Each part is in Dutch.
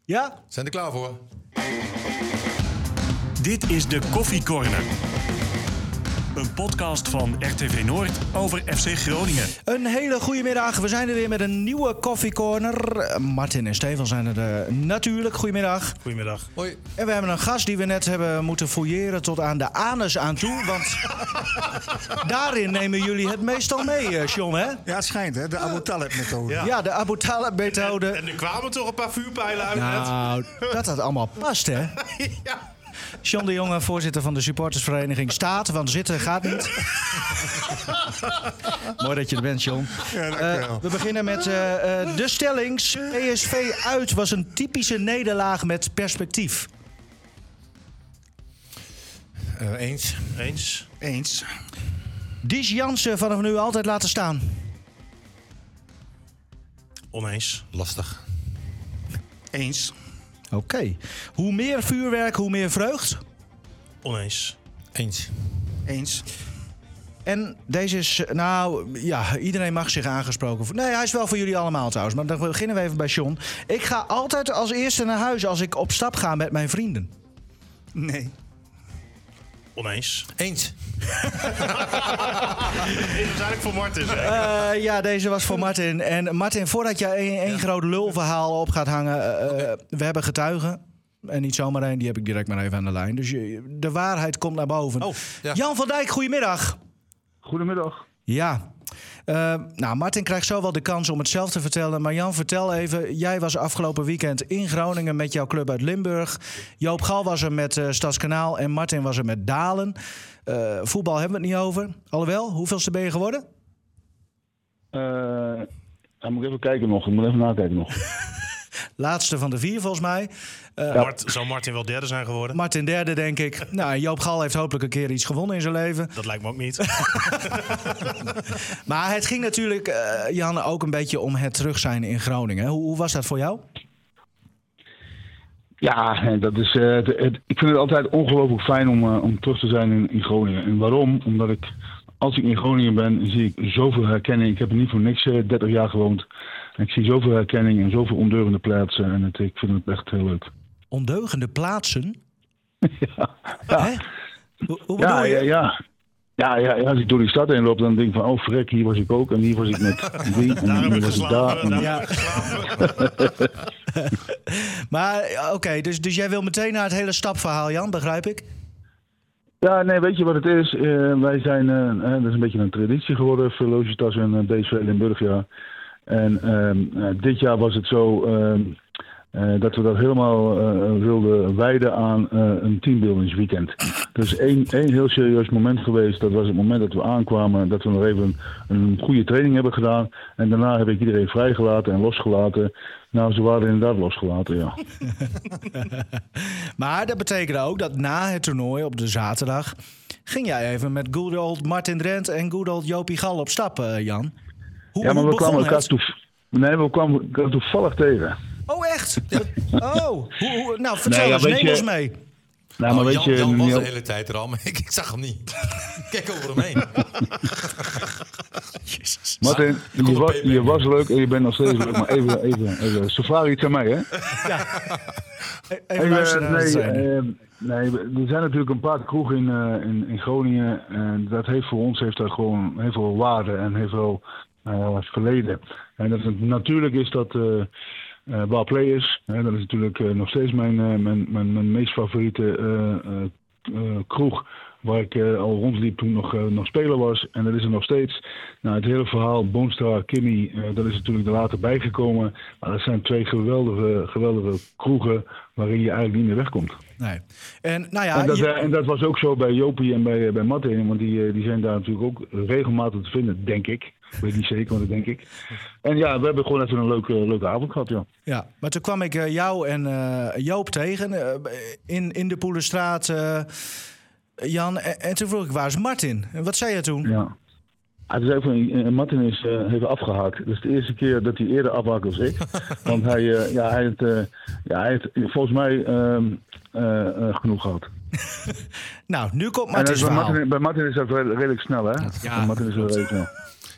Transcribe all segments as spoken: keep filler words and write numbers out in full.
Ja? Zijn er klaar voor? Dit is de Koffie Corner. Een podcast van R T V Noord over F C Groningen. Een hele goede middag. We zijn er weer met een nieuwe Koffie Corner. Martin en Stefan zijn er uh, natuurlijk. Goedemiddag. Goedemiddag. Hoi. En we hebben een gast die we net hebben moeten fouilleren tot aan de anus aan toe. Want daarin nemen jullie het meestal mee, uh, John, hè? Ja, het schijnt, hè? De Abu Talib-methode. Ja. ja, de Abu Talib-methode. En, en er kwamen toch een paar vuurpijlen uit. Nou, dat dat allemaal past, hè? Ja. John de Jonge, voorzitter van de supportersvereniging, staat, want zitten gaat niet. Mooi dat je er bent, John. Ja, uh, we beginnen met uh, uh, de stellings. P S V uit was een typische nederlaag met perspectief. Uh, eens. Eens. Eens. Dies Jansen vanaf nu altijd laten staan. Oneens. Lastig. Eens. Oké. Okay. Hoe meer vuurwerk, hoe meer vreugd? Oneens. Eens. Eens. En deze is, nou ja, iedereen mag zich aangesproken voelen. Nee, hij is wel voor jullie allemaal trouwens. Maar dan beginnen we even bij John. Ik ga altijd als eerste naar huis als ik op stap ga met mijn vrienden. Nee. Oneens. Eens. Deze was eigenlijk voor Martin. Uh, ja, deze was voor Martin. En Martin, voordat je één ja. groot lulverhaal op gaat hangen... Uh, okay. We hebben getuigen. En niet zomaar één, die heb ik direct maar even aan de lijn. Dus je, de waarheid komt naar boven. Oh, ja. Jan van Dijk, goedemiddag. Goedemiddag. Ja. Uh, nou, Martin krijgt zo wel de kans om het zelf te vertellen. Maar Jan, vertel even. Jij was afgelopen weekend in Groningen met jouw club uit Limburg. Joop Gal was er met uh, Stadskanaal en Martin was er met Dalen. Uh, voetbal hebben we het niet over. Alhoewel, hoeveelste ben je geworden? Uh, dan moet ik even kijken nog. Ik moet even nakijken nog. Laatste van de vier, volgens mij. Uh, ja. Mart, zou Martin wel derde zijn geworden? Martin derde, denk ik. Nou, Joop Gal heeft hopelijk een keer iets gewonnen in zijn leven. Dat lijkt me ook niet. Maar het ging natuurlijk, uh, Jan, ook een beetje om het terug zijn in Groningen. Hoe, hoe was dat voor jou? Ja, dat is, uh, het, het, ik vind het altijd ongelooflijk fijn om, uh, om terug te zijn in, in Groningen. En waarom? Omdat ik, als ik in Groningen ben, zie ik zoveel herkenning. Ik heb er niet voor niks uh, dertig jaar gewoond. En ik zie zoveel herkenning en zoveel ondeugende plaatsen. En het, ik vind het echt heel leuk. Ondeugende plaatsen? ja. ja. Hè? Hoe, hoe ja, bedoel je? ja, ja. Ja, ja, als ik door die stad heen loop, dan denk ik van... oh, verrek, hier was ik ook. En hier was ik met die. En daar hier was ik daar. En... Ja. maar oké, okay, dus, dus jij wil meteen naar het hele stapverhaal, Jan, begrijp ik? Ja, nee, weet je wat het is? Uh, wij zijn... Uh, uh, dat is een beetje een traditie geworden. Velocitas en uh, B S V Limburg, ja. En uh, uh, dit jaar was het zo... Uh, Uh, dat we dat helemaal uh, wilden wijden aan uh, een teambuildingsweekend. Er is één, één heel serieus moment geweest. Dat was het moment dat we aankwamen. Dat we nog even een, een goede training hebben gedaan. En daarna heb ik iedereen vrijgelaten en losgelaten. Nou, ze waren inderdaad losgelaten, ja. Maar dat betekende ook dat na het toernooi op de zaterdag... ging jij even met good old Martin Drent en good old Jopie Gal op stap, uh, Jan. Hoe, ja, maar hoe we kwamen elkaar, het? toef... nee, we kwamen elkaar toevallig tegen. Oh, echt? Oh, hoe, hoe, nou, vertel nee, ja, eens, neem je... ons mee. Nou, maar oh, weet Jan, je, Jan was Jan... de hele tijd er al, maar ik, ik zag hem niet. Kijk over hem heen. Jezus. Martin, je, wa je was leuk en je bent nog steeds leuk, maar even, even, even. Ze vragen iets aan mij, hè? Ja. Even hey, luisteren naar nee, het uh, nee, er zijn natuurlijk een paar kroegen in, uh, in, in Groningen. En dat heeft voor ons heeft dat gewoon heel veel waarde en heel veel uh, verleden. En dat het, natuurlijk is dat... Uh, Uh, Bar Players, hè, dat is natuurlijk uh, nog steeds mijn, uh, mijn, mijn, mijn meest favoriete uh, uh, uh, kroeg. Waar ik uh, al rondliep toen nog, uh, nog speler was. En dat is er nog steeds. Nou, het hele verhaal Boonstra, Kimmy, uh, dat is natuurlijk er later bijgekomen. Maar dat zijn twee geweldige, geweldige kroegen waarin je eigenlijk niet meer wegkomt. Nee. En, nou ja, en, dat, je... uh, en dat was ook zo bij Jopie en bij, bij Martin. Want die, uh, die zijn daar natuurlijk ook regelmatig te vinden, denk ik. Ik weet niet zeker, maar dat denk ik. En ja, we hebben gewoon even een leuke, leuke avond gehad, ja. Ja, maar toen kwam ik uh, jou en uh, Joop tegen uh, in, in de Poelenstraat, uh, Jan. En, en toen vroeg ik, waar is Martin? En wat zei je toen? Ja. Hij zei van, Martin is uh, even afgehaakt. Dat is de eerste keer dat hij eerder afhaakt als ik. Want hij, uh, ja, hij, heeft, uh, ja, hij heeft volgens mij uh, uh, uh, genoeg gehad. Nou, nu komt Martin's en, uh, bij, verhaal. Martin, bij Martin is dat redelijk snel, hè? Ja, Martin is dat redelijk snel.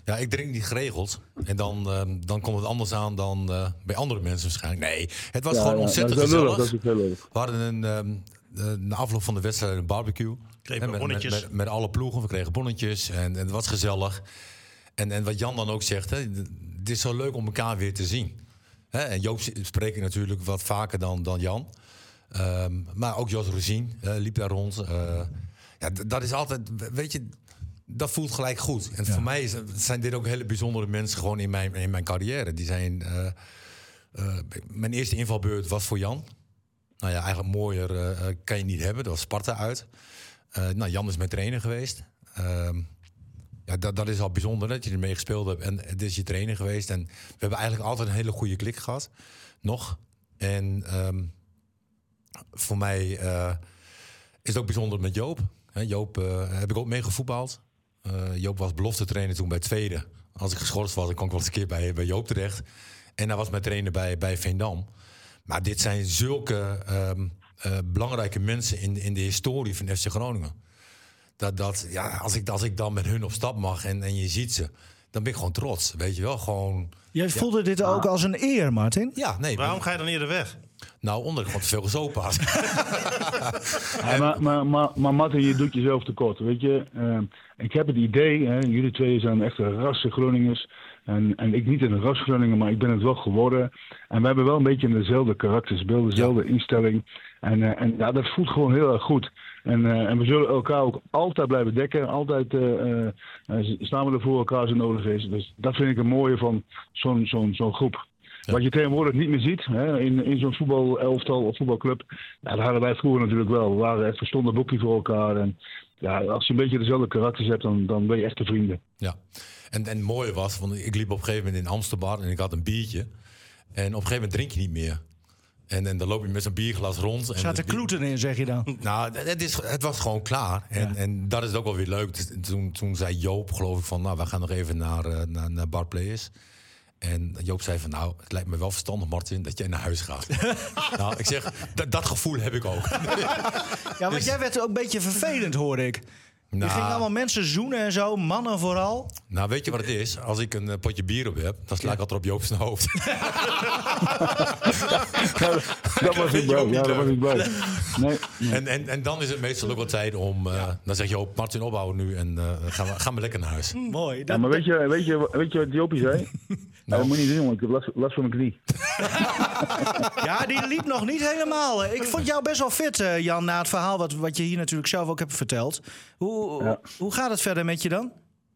Ja, ik drink niet geregeld. En dan, uh, dan komt het anders aan dan uh, bij andere mensen waarschijnlijk. Nee, het was Ja, gewoon ja, ontzettend dat is heel gezellig. leuk, dat is heel leuk. We hadden een, um, uh, na afloop van de wedstrijd een barbecue. Kregen Hè, we met, met, bonnetjes. met, met alle ploegen. We kregen bonnetjes en, en het was gezellig. En, en wat Jan dan ook zegt, hè, het is zo leuk om elkaar weer te zien. Hè, en Joop spreek ik natuurlijk wat vaker dan, dan Jan. Um, maar ook Jos Rosien uh, liep daar rond. Uh, ja, d- dat is altijd, weet je, dat voelt gelijk goed. En Ja. voor mij is, zijn dit ook hele bijzondere mensen gewoon in mijn, in mijn carrière. Die zijn, uh, uh, mijn eerste invalbeurt was voor Jan. Nou ja, eigenlijk mooier uh, kan je niet hebben. Dat was Sparta uit. Uh, nou, Jan is mijn trainer geweest. Uh, ja, dat, dat is al bijzonder dat je ermee gespeeld hebt. En het is je trainer geweest. En we hebben eigenlijk altijd een hele goede klik gehad. Nog. En um, voor mij uh, is het ook bijzonder met Joop. He, Joop uh, heb ik ook mee gevoetbald. Uh, Joop was belofte trainer toen bij Tweede. Als ik geschorst was, dan kon ik wel eens een keer bij, bij Joop terecht. En hij was mijn trainer bij, bij Veendam. Maar dit zijn zulke um, uh, belangrijke mensen in, in de historie van F C Groningen. Dat, dat, ja, als, ik, als ik dan met hun op stap mag en, en je ziet ze, dan ben ik gewoon trots. Weet je wel, gewoon... Jij voelde dit ook als een eer, Martin? Ja, nee. Waarom ga je dan eerder weg? Nou, omdat ik gewoon te veel gezopen had. Ja, maar, maar, maar, maar Martin, je doet jezelf tekort. Weet je, uh, ik heb het idee, hè, jullie twee zijn echte rassen Groningers. En, en ik niet in een ras Groningen, maar ik ben het wel geworden. En we hebben wel een beetje dezelfde karaktersbeeld, dezelfde ja. instelling. En, uh, en ja, dat voelt gewoon heel erg goed. En, uh, en we zullen elkaar ook altijd blijven dekken. Altijd uh, uh, staan we er voor elkaar als het nodig is. Dus dat vind ik een mooie van zo'n, zo'n, zo'n groep. Ja. Wat je tegenwoordig niet meer ziet hè, in, in zo'n voetbalelftal of voetbalclub. Ja, dat hadden wij vroeger natuurlijk wel. We waren echt verstonden boekje voor elkaar. En ja, als je een beetje dezelfde karakters hebt, dan, dan ben je echte vrienden. Ja, en, en het mooie was, want ik liep op een gegeven moment in Amsterdam en ik had een biertje. En op een gegeven moment drink je niet meer. En, en dan loop je met zo'n bierglas rond. Er zaten kloeten in, zeg je dan? Nou, het, is, het was gewoon klaar. En, ja. en dat is ook wel weer leuk. Toen, toen zei Joop, geloof ik, van... nou, we gaan nog even naar, uh, naar, naar Bar Players. En Joop zei van, nou, het lijkt me wel verstandig, Martin, dat jij naar huis gaat. Nou, ik zeg, d- dat gevoel heb ik ook. Ja, want jij werd ook een beetje vervelend, hoorde ik. Nou, je ging allemaal mensen zoenen en zo, mannen vooral. Nou, weet je wat het is? Als ik een uh, potje bier op heb, dan sla ik ja. altijd op Joop zijn hoofd. Dat was ik bij. Ja, dat was ik bij. Nee. Nee. En, en, en dan is het meestal ook wel tijd om... Uh, ja. Dan zeg Joop, Martin, ophouden nu en uh, gaan, we, gaan we lekker naar huis. Mm, mooi. Ja, dat, maar weet je, weet, je, weet je wat Joopie zei? Nou, dat moet je niet doen, want ik heb last, last van mijn knie. Ja, die liep nog niet helemaal. Ik vond jou best wel fit, uh, Jan, na het verhaal wat, wat je hier natuurlijk zelf ook hebt verteld. Hoe, ja. hoe gaat het verder met je dan?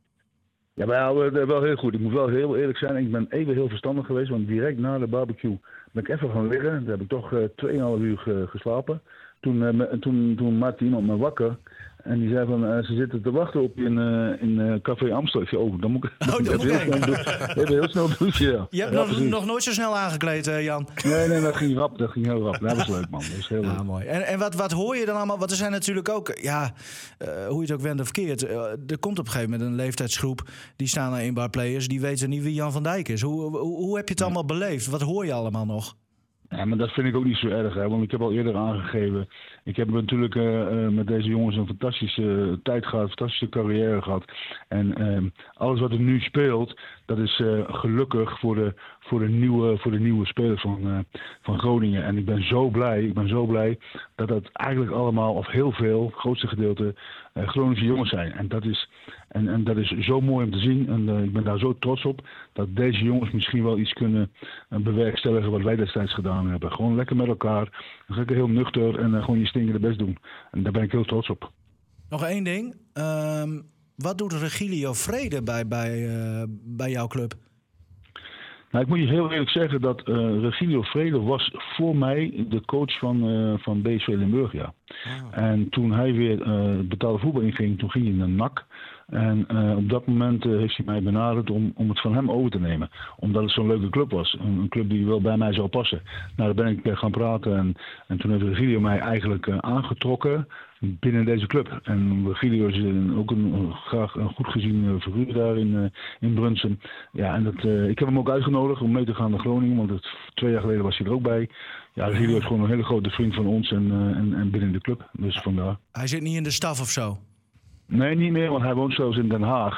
Ja, maar ja, wel heel goed. Ik moet wel heel eerlijk zijn. Ik ben even heel verstandig geweest, want direct na de barbecue ben ik even gaan liggen. Daar heb ik toch uh, twee en een half uur uh, geslapen. Toen, uh, toen, toen maakte iemand me wakker. En die zei van, uh, ze zitten te wachten op je in, uh, in uh, Café Amstel. Ik zei, oh, dan moet ik, oh, dan dan moet heel, snel do- heel snel douchen. Ja. Je hebt ja, nog, nog nooit zo snel aangekleed, uh, Jan. Nee, nee, dat ging rap. Dat ging heel rap. Dat was leuk, man. Dat is heel ja, leuk. Mooi. En, en wat, wat hoor je dan allemaal? Want er zijn natuurlijk ook, ja, uh, hoe je het ook wendt of keert. Uh, er komt op een gegeven moment een leeftijdsgroep. Die staan naar in bar players. Die weten niet wie Jan van Dijk is. Hoe, hoe, hoe heb je het allemaal beleefd? Wat hoor je allemaal nog? Ja, maar dat vind ik ook niet zo erg, hè, want ik heb al eerder aangegeven. Ik heb natuurlijk uh, uh, met deze jongens een fantastische uh, tijd gehad, een fantastische carrière gehad. En uh, alles wat er nu speelt, dat is uh, gelukkig voor de, voor de nieuwe, voor de nieuwe spelers van, uh, van Groningen. En ik ben zo blij, ik ben zo blij dat dat eigenlijk allemaal, of heel veel, het grootste gedeelte, uh, Groningse jongens zijn. En dat is, en, en dat is zo mooi om te zien. En uh, ik ben daar zo trots op dat deze jongens misschien wel iets kunnen uh, bewerkstelligen wat wij destijds gedaan hebben. Gewoon lekker met elkaar, lekker heel nuchter en uh, gewoon je stinkende best doen. En daar ben ik heel trots op. Nog één ding. Um, wat doet Regilio Vrede bij, bij, uh, bij jouw club? Nou, ik moet je heel eerlijk zeggen dat uh, Regilio Vrede was voor mij de coach van, uh, van B S V Limburg, ja. Oh. En toen hij weer uh, betaalde voetbal inging, toen ging hij naar N A C. En uh, op dat moment uh, heeft hij mij benaderd om, om het van hem over te nemen. Omdat het zo'n leuke club was. Een, een club die wel bij mij zou passen. Nou, daar ben ik uh, gaan praten. En, en toen heeft Regilio mij eigenlijk uh, aangetrokken binnen deze club. En Regilio is een, ook een, een, graag een goed gezien uh, figuur daar in, uh, in Brunssum. Ja, en dat, uh, ik heb hem ook uitgenodigd om mee te gaan naar Groningen. Want het, twee jaar geleden was hij er ook bij. Ja, Regilio is gewoon een hele grote vriend van ons en, uh, en, en binnen de club. Dus vandaar. Hij zit niet in de staf of zo? Nee, niet meer, want hij woont zelfs in Den Haag.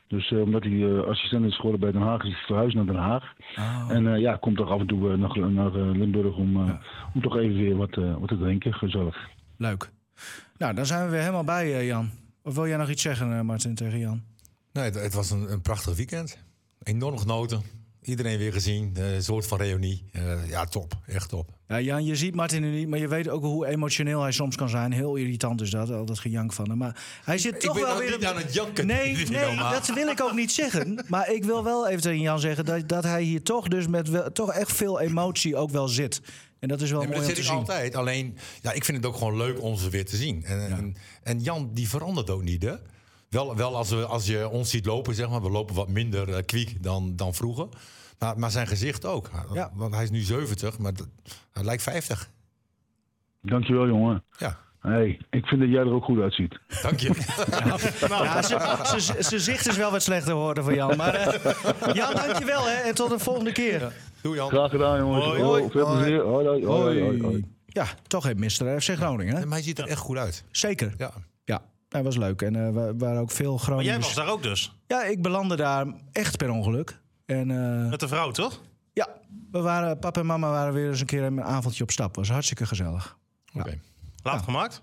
Dus uh, omdat hij uh, assistent is geworden bij Den Haag, is hij verhuisd naar Den Haag. Oh. En uh, ja, komt toch af en toe uh, naar, naar uh, Limburg om, uh, ja. om toch even weer wat, uh, wat te drinken. Gezellig. Leuk. Nou, dan zijn we weer helemaal bij, uh, Jan. Of wil jij nog iets zeggen, uh, Martin, tegen Jan? Nee, het, het was een, een prachtig weekend. Enorm genoten. Iedereen weer gezien. Uh, een soort van reunie. Uh, ja, top. Echt top. Ja, Jan, je ziet Martin nu niet, maar je weet ook hoe emotioneel hij soms kan zijn. Heel irritant is dat, al dat gejank van hem. Maar hij zit ik toch ben wel nou weer... niet aan het janken. Nee, nee, dat wil ik ook niet zeggen. Maar ik wil wel even tegen Jan zeggen dat, dat hij hier toch, dus met wel, toch echt veel emotie ook wel zit. En dat is wel nee, mooi dat om te zit ik zien. altijd. Alleen, ja, ik vind het ook gewoon leuk om ze weer te zien. En, ja. en, en Jan, die verandert ook niet, hè? Wel, wel als, we, als je ons ziet lopen, zeg maar. We lopen wat minder uh, kwiek dan, dan vroeger. Maar, maar zijn gezicht ook. Ja. Want hij is nu zeventig, maar dat, hij lijkt vijftig. Dankjewel, jongen. Ja. Hey, ik vind dat jij er ook goed uitziet. Dank je. Nou, ja, zijn zicht is wel wat slechter geworden voor Jan. Maar uh, Jan, dankjewel hè. En tot de volgende keer. Ja. Doe Jan. Graag gedaan, jongens. Hoi. Hoi. Veel plezier. Hoi. Hoi. Hoi. Hoi. Hoi. Ja, toch heeft mister F C Groningen. Hè? Maar hij ziet er echt goed uit. Zeker. Ja. Ja, dat was leuk. En er uh, waren ook veel Groningers. Maar jij was daar ook dus? Ja, ik belandde daar echt per ongeluk. En, uh, met de vrouw, toch? Ja, we waren, papa en mama waren weer eens een keer een avondje op stap. Was hartstikke gezellig. Oké. Okay. Ja. Laat ja. gemaakt?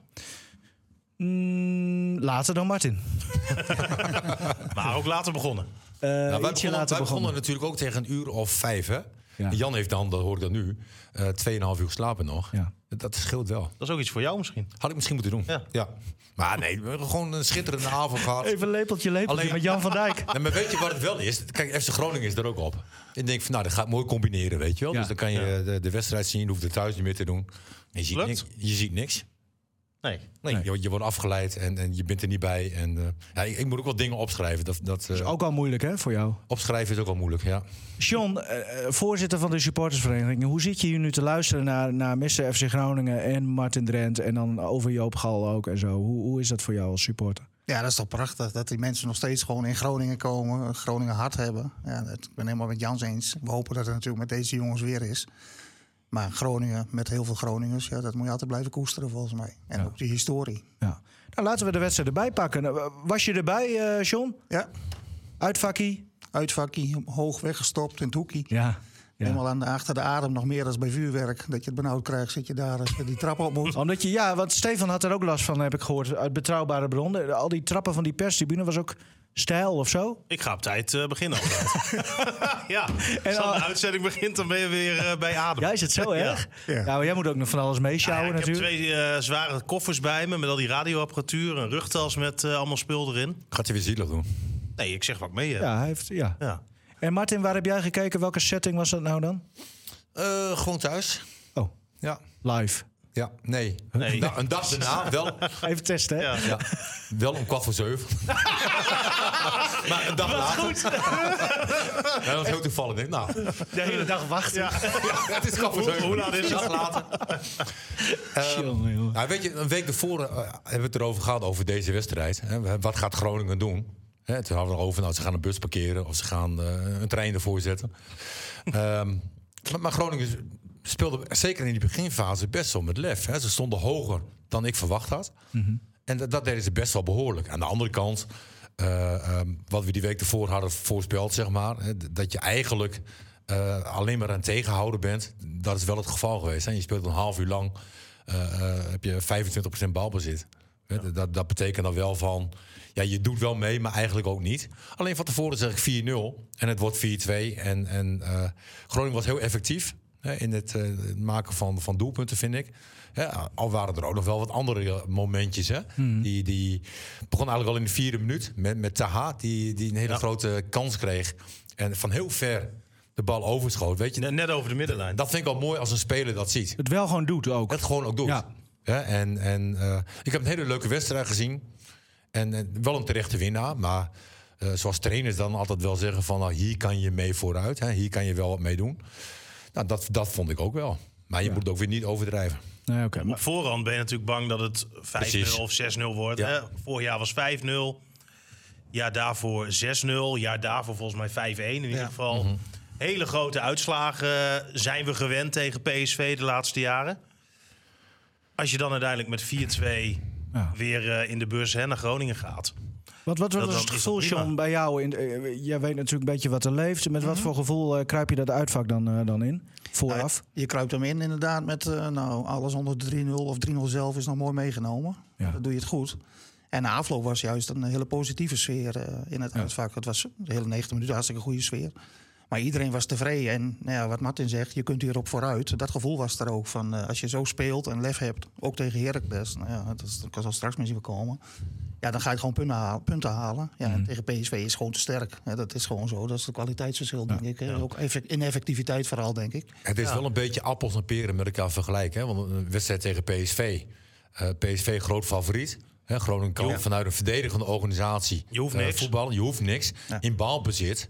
Mm, later dan Martin. Maar ook later begonnen. Uh, nou, wij ietsje begonnen, later wij begonnen. begonnen natuurlijk ook tegen een uur of vijf, hè? Ja. Jan heeft dan, dat hoor ik dan nu, uh, tweeënhalf uur geslapen nog. Ja. Dat scheelt wel. Dat is ook iets voor jou misschien. Had ik misschien moeten doen. Ja. ja. Maar nee, we hebben gewoon een schitterende avond gehad. Even lepeltje, lepeltje Alleen, met Jan van Dijk. Nee, maar weet je wat het wel is? Kijk, F C Groningen is er ook op. Ik denk van, nou, dat gaat mooi combineren, weet je wel. Ja. Dus dan kan je ja. de, de wedstrijd zien, je hoeft er thuis niet meer te doen. Je ziet, niks, je ziet niks. Nee. nee, nee. Je, je wordt afgeleid en, en je bent er niet bij. En, uh, ja, ik, ik moet ook wel dingen opschrijven. Dat, dat, uh, dat is ook al moeilijk, hè, voor jou? Opschrijven is ook wel moeilijk, ja. John, uh, voorzitter van de supportersvereniging. Hoe zit je hier nu te luisteren naar, naar mister F C Groningen en Martin Drent... en dan over Joop Gal ook en zo? Hoe, hoe is dat voor jou als supporter? Ja, dat is toch prachtig dat die mensen nog steeds gewoon in Groningen komen. Groningen hart hebben. Ja, dat, ik ben helemaal met Jans eens. We hopen dat het natuurlijk met deze jongens weer is. Maar Groningen, met heel veel Groningers, ja, dat moet je altijd blijven koesteren volgens mij. En ja. ook die historie. Ja. Nou, laten we de wedstrijd erbij pakken. Was je erbij, uh, John? Ja. Uitvakkie? Uitvakkie, hoog weggestopt in het hoekie. Ja. Ja. Helemaal aan de, achter de adem, nog meer dan bij vuurwerk. Dat je het benauwd krijgt, zit je daar als je die trap op moet. Omdat je, ja, want Stefan had er ook last van, heb ik gehoord, uit betrouwbare bronnen. Al die trappen van die perstribune was ook stijl of zo? Ik ga op tijd uh, beginnen. ja, en als de uitzending begint, dan ben je weer uh, bij adem. Ja, is het zo erg? Ja, ja. Nou, jij moet ook nog van alles meesjouwen ja, ja, ik natuurlijk. Ik heb twee uh, zware koffers bij me met al die radioapparatuur. Een rugtas met uh, allemaal spul erin. Gaat hij weer zielig doen? Nee, ik zeg wat ik mee heb. Ja, hij heeft, ja. ja. En Martin, waar heb jij gekeken? Welke setting was dat nou dan? Uh, gewoon thuis. Oh, ja. Live? Ja, nee. nee. Een, da- een dag daarna wel. Even testen, hè? Ja. Ja. Wel om kwart voor zeven. Maar een dag later. Goed. Ja, dat was heel toevallig. Denk, nou. De hele dag wachten. Ja. Ja, het is kwart voor zeven. Hoe laat is het? Een dag later. um, nou, weet je, een week ervoor uh, hebben we het erover gehad over deze wedstrijd. Hè. Wat gaat Groningen doen? Hè, toen hadden we erover, nou, ze gaan een bus parkeren of ze gaan uh, een trein ervoor zetten. um, maar Groningen speelde zeker in die beginfase best wel met lef. Hè. Ze stonden hoger dan ik verwacht had. Mm-hmm. En dat, dat deden ze best wel behoorlijk. Aan de andere kant, uh, um, wat we die week ervoor hadden voorspeld, zeg maar, hè, dat je eigenlijk uh, alleen maar aan tegenhouden bent. Dat is wel het geval geweest. Hè. Je speelt een half uur lang, uh, uh, heb je vijfentwintig procent balbezit. Ja. Dat, dat betekent dan wel van, ja, je doet wel mee, maar eigenlijk ook niet. Alleen van tevoren zeg ik vier nul en het wordt vier twee. En, en uh, Groningen was heel effectief hè, in het, uh, het maken van, van doelpunten, vind ik. Ja, al waren er ook nog wel wat andere momentjes. Hè. Hmm. Die, die begon eigenlijk al in de vierde minuut met, met Taha, die, die een hele ja. grote kans kreeg. En van heel ver de bal overschoot. Weet je? Net over de middenlijn. Dat vind ik al mooi als een speler dat ziet. Het wel gewoon doet ook. Het gewoon ook doet. Ja. Ja, en en uh, ik heb een hele leuke wedstrijd gezien. En, en wel een terechte winnaar. Maar uh, zoals trainers dan altijd wel zeggen van, nou, hier kan je mee vooruit. Hè, hier kan je wel wat mee doen. Nou, dat, dat vond ik ook wel. Maar je ja. moet het ook weer niet overdrijven. Nee, okay, maar... Op voorhand ben je natuurlijk bang dat het vijf nul Precies. of zes nul wordt. Ja. Hè? Vorig jaar was vijf nul. Jaar daarvoor zes nul. Jaar daarvoor volgens mij vijf een. In ieder ja. geval mm-hmm. hele grote uitslagen zijn we gewend tegen P S V de laatste jaren. Als je dan uiteindelijk met vier twee Ja. weer uh, in de bus hè, naar Groningen gaat. Wat, wat, wat Dat- was dan het is gevoel, dat prima. John, bij jou? In, uh, jij weet natuurlijk een beetje wat er leeft. Met wat voor gevoel uh, kruip je dat uitvak dan, uh, dan in? Vooraf? Je kruipt hem in inderdaad met uh, nou, alles onder de drie nul of drie nul zelf is nog mooi meegenomen. Ja. Dan doe je het goed. En na afloop was juist een hele positieve sfeer uh, in het Ja. uitvak. Het was de hele negentig minuten hartstikke goede sfeer. Maar iedereen was tevreden. En nou ja, wat Martin zegt, je kunt hierop vooruit. Dat gevoel was er ook van uh, als je zo speelt en lef hebt, ook tegen Heracles. Nou ja, dat, is, dat zal straks misschien wel komen. Ja, dan ga je gewoon punten halen. Punten halen. Ja, en tegen P S V is gewoon te sterk. Ja, dat is gewoon zo. Dat is het kwaliteitsverschil, denk ik. Hè. Ook effect, in effectiviteit vooral, denk ik. Het is wel een beetje appels en peren met elkaar vergelijken. Hè? Want een wedstrijd tegen P S V. Uh, P S V groot favoriet. Hè? Groningen kan Ja. vanuit een verdedigende organisatie Je hoeft uh, niks. voetballen. Je hoeft niks. Ja. In balbezit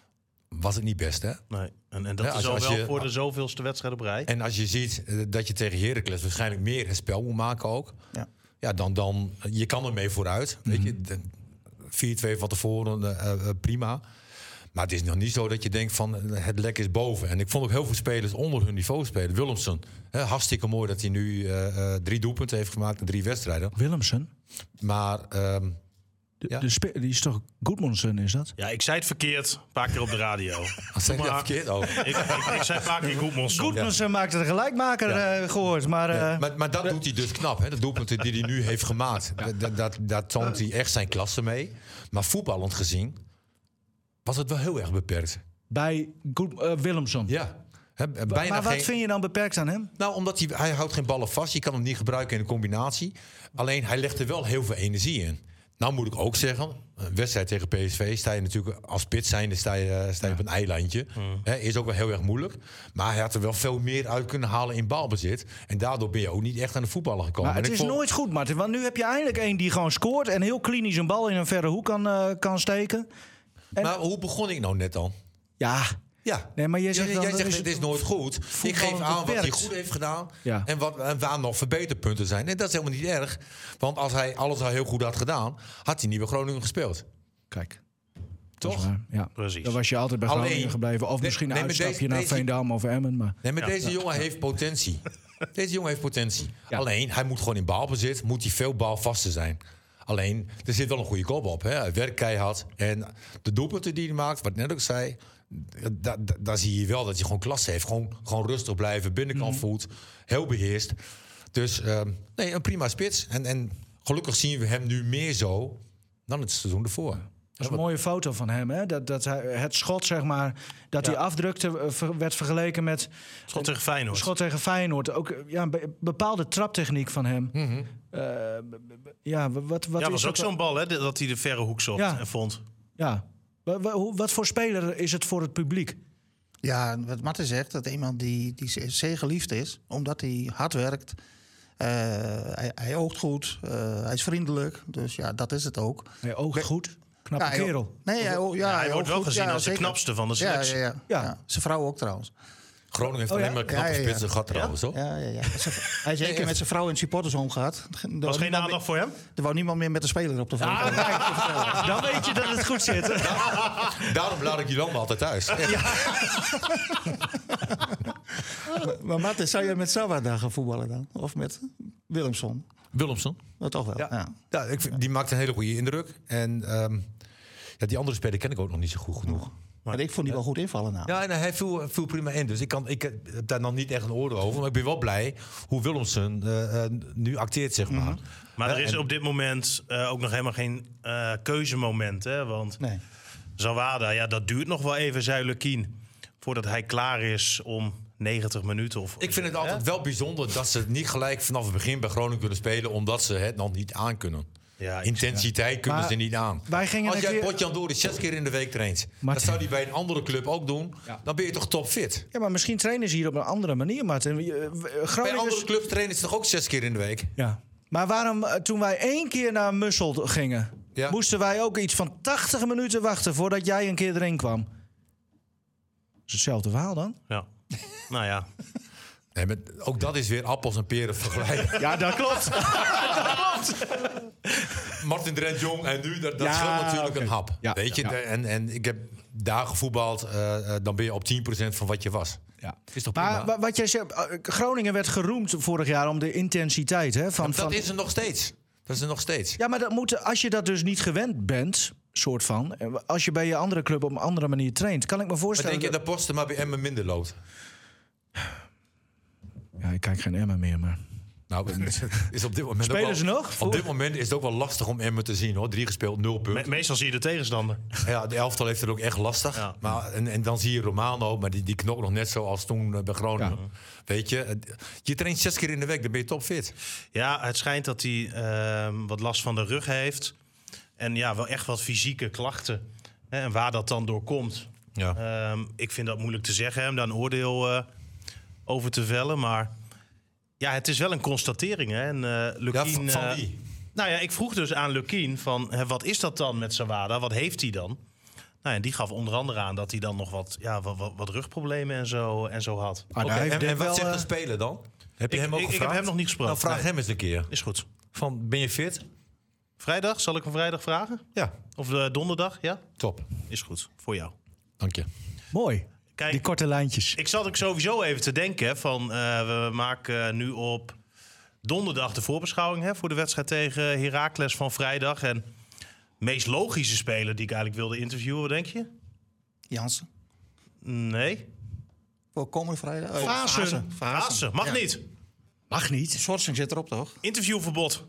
was het niet best, hè? Nee. En, en dat Ja, als- is al als wel je- voor de zoveelste wedstrijd op rij. En als je ziet uh, dat je tegen Heracles waarschijnlijk meer het spel moet maken ook. Ja. Ja, dan, dan je kan ermee vooruit. Weet je, de- vier twee van tevoren, uh, uh, prima. Maar het is nog niet zo dat je denkt van uh, het lek is boven. En ik vond ook heel veel spelers onder hun niveau spelen. Willemsen, hè, hartstikke mooi dat hij nu uh, uh, drie doelpunten heeft gemaakt in drie wedstrijden. Willemsen? Maar ehm, De, Ja. de spe- die is toch Goedmondsen, is dat? Ja, ik zei het verkeerd. Een paar keer op de radio. als zei ik dat Maar- verkeerd ook. ik, ik, ik zei een paar keer Goedmondson. Goedmondsen maakte de gelijkmaker Ja. uh, gehoord. Maar, uh, Ja, maar, maar dat doet hij dus knap, hè? De doelpunten die hij nu heeft gemaakt. Dat, dat, dat toont hij echt zijn klasse mee. Maar voetballend gezien was het wel heel erg beperkt. bij Goed, uh, Willemsen. Ja. Hè, bijna maar wat geen... vind je dan beperkt aan hem? Nou, omdat hij, hij houdt geen ballen vast. Je kan hem niet gebruiken in een combinatie. Alleen, hij legt er wel heel veel energie in. Nou moet ik ook zeggen, een wedstrijd tegen P S V sta je natuurlijk als spits zijnde sta je, sta je op een eilandje. Hè, is ook wel heel erg moeilijk. Maar hij had er wel veel meer uit kunnen halen in balbezit. En daardoor ben je ook niet echt aan de voetballen gekomen. Maar het En is ik vond- nooit goed, Martin. Want nu heb je eindelijk één die gewoon scoort... en heel klinisch een bal in een verre hoek kan, uh, kan steken. En- Maar hoe begon ik nou net dan? Ja, Ja. nee, maar jij zegt, Jij, dan, jij dat zegt is het is nooit goed. Ik geef aan wat hij beperkt. goed heeft gedaan. Ja. En, wat, en waar nog verbeterpunten zijn. En dat is helemaal niet erg. Want als hij alles al heel goed had gedaan, had hij niet bij Groningen gespeeld. Kijk, Toch? dat is waar, ja. Precies. Dan was je altijd bij Alleen- Groningen gebleven. Of Nee, misschien een nee, maar uitstapje deze- naar deze- Veendam of Emmen. Maar Nee, maar Ja. deze jongen heeft potentie. Deze jongen heeft potentie. Ja. Alleen, hij moet gewoon in balbezit, moet hij veel balvaster zijn. Alleen, er zit wel een goede kop op. Hè? Hij werkt keihard. En de doelpunten die hij maakt, wat ik net ook zei... da- da- daar zie je wel dat hij gewoon klasse heeft. Gewoon, gewoon rustig blijven, binnenkant voet. Heel beheerst. Dus ehm, nee, een prima spits. En, en gelukkig zien we hem nu meer zo dan het seizoen ervoor. dat is een mooie foto van hem. Hè? Dat, dat hij, het schot, zeg maar, dat Ja. hij afdrukte... uh, ver- werd vergeleken met Schot tegen Feyenoord. schot tegen Feyenoord. Ook uh, ja, een be- bepaalde traptechniek van hem. Uh, b- b- ja, wat, wat ja, is was ook dat- zo'n bal hè, dat hij de verre hoek zocht Ja. en vond. Ja. Wa- wa- hoe- Wat voor speler is het voor het publiek? Ja, wat Martin zegt, dat iemand die, die ze- zeer geliefd is, omdat hij hard werkt. Uh, hij, hij oogt goed, uh, hij is vriendelijk. Dus ja, dat is het ook. Hij oogt goed. Knappe Ja, hij- kerel. Nee, hij, o- ja, Ja, hij wordt oogt wel goed, gezien ja, als de zeker. knapste van de Ja, selectie. ja, ja, Ja. ja. Zijn vrouw ook trouwens. Groningen heeft Oh, ja? alleen maar knappe Ja, ja, ja. spitsen gehad trouwens, hoor. Ja, ja, ja. Zijn- Hij is één keer met zijn vrouw in het supportershome gehad. Er wou Was geen niemand aandacht voor hem? meer- Er wou niemand meer met de speler op de foto. Ah, dan weet je dat het goed zit. Daarom laat ik jullie allemaal altijd thuis. Maar Martin, zou je met Sauer daar gaan voetballen dan? Of met Willemson? Willemsen. Nou, toch wel. Ja, Ja. ja. ik vind, die maakt een hele goede indruk. En ehm, ja, die andere speler ken ik ook nog niet zo goed genoeg. Maar ik vond die wel goed invallen nou. Ja, en hij viel, viel prima in. Dus ik, kan, ik heb daar nog niet echt een oordeel over. Maar ik ben wel blij hoe Willemsen uh, uh, nu acteert, zeg maar. Maar er Ja, is en- op dit moment uh, ook nog helemaal geen uh, keuzemoment. Hè? Want Nee. Zawada, ja, dat duurt nog wel even, zei Lukien, voordat hij klaar is om negentig minuten. Of, Ik vind het altijd wel bijzonder dat ze niet gelijk vanaf het begin bij Groningen kunnen spelen, omdat ze het nog niet aankunnen. Ja, Intensiteit kunnen Maar ze niet aan. wij gingen Als een jij keer- Potjan Doris zes keer in de week traint, Maar- dat zou hij bij een andere club ook doen, Ja. dan ben je toch topfit. Ja, maar misschien trainen ze hier op een andere manier, Martin. Uh, Bij Groningers... andere clubs trainen ze toch ook zes keer in de week? Ja. Maar waarom, uh, toen wij één keer naar Mussel gingen... Ja. moesten wij ook iets van tachtig minuten wachten... voordat jij een keer erin kwam? Is hetzelfde verhaal dan? Ja. Nou ja. Nee, maar ook dat is weer appels en peren vergelijken. Ja, dat klopt. Martin Drent Jong en nu, dat, dat Ja, scheelt natuurlijk oké. een hap. Ja, Weet je, ja. de- en, en ik heb daar gevoetbald, uh, uh, dan ben je op tien procent van wat je was. Ja. Is toch Maar prima? wa- wat jij zegt, uh, Groningen werd geroemd vorig jaar om de intensiteit. Hè, van, Want dat van, is er nog steeds. Dat is er nog steeds. Ja, maar dat moet, als je dat dus niet gewend bent, soort van... als je bij je andere club op een andere manier traint... kan ik me Maar voorstellen... denk je dat Posten maar bij Emmen minder loopt? Ja, ik kijk geen Emmen meer, maar... Nou, is op dit moment Spelen ook ze wel, nog? Op dit moment is het ook wel lastig om Emmen te zien, hoor. Drie gespeeld, nul punten. Me- meestal zie je de tegenstander. Ja, de elftal heeft het ook echt lastig. Ja. Maar, en, en dan zie je Romano, maar die, die knokt nog net zo als toen uh, bij Groningen. Ja. Weet je, je traint zes keer in de week, dan ben je topfit. Ja, het schijnt dat hij uh, wat last van de rug heeft. En ja, wel echt wat fysieke klachten. Hè, en waar dat dan door komt. Ja. Um, ik vind dat moeilijk te zeggen, om daar een oordeel uh, over te vellen. Maar ja, het is wel een constatering. Hè? En, uh, Lukien, Ja, van, van uh, wie? Nou ja, ik vroeg dus aan Lukien van, hè, wat is dat dan met Zawada? Wat heeft hij dan? Nou, en die gaf onder andere aan dat hij dan nog wat, ja, wat, wat, wat rugproblemen en zo, en zo had. Ah, Oké, daar heeft en, Dick en wat wel, zegt uh, de speler dan? Heb je Ik- hem ook ik- ik gevraagd? heb hem nog niet gesproken. Nou, vraag Nee. hem eens een keer. Is goed. Van, ben je fit? Vrijdag, zal ik hem vrijdag vragen? Ja, Of uh, donderdag, ja? top. Is goed, voor jou. Dank je. Mooi, Kijk, die korte lijntjes. ik zat ook sowieso even te denken van... Uh, we maken nu op donderdag de voorbeschouwing... Hè, voor de wedstrijd tegen Heracles van vrijdag. En de meest logische speler die ik eigenlijk wilde interviewen, wat denk je? Jansen. Nee, Voor komende vrijdag. Oh, Vaassen. Vaassen. Vaassen. Mag Ja. niet. Mag niet. Schorsing zit erop, toch? Interviewverbod.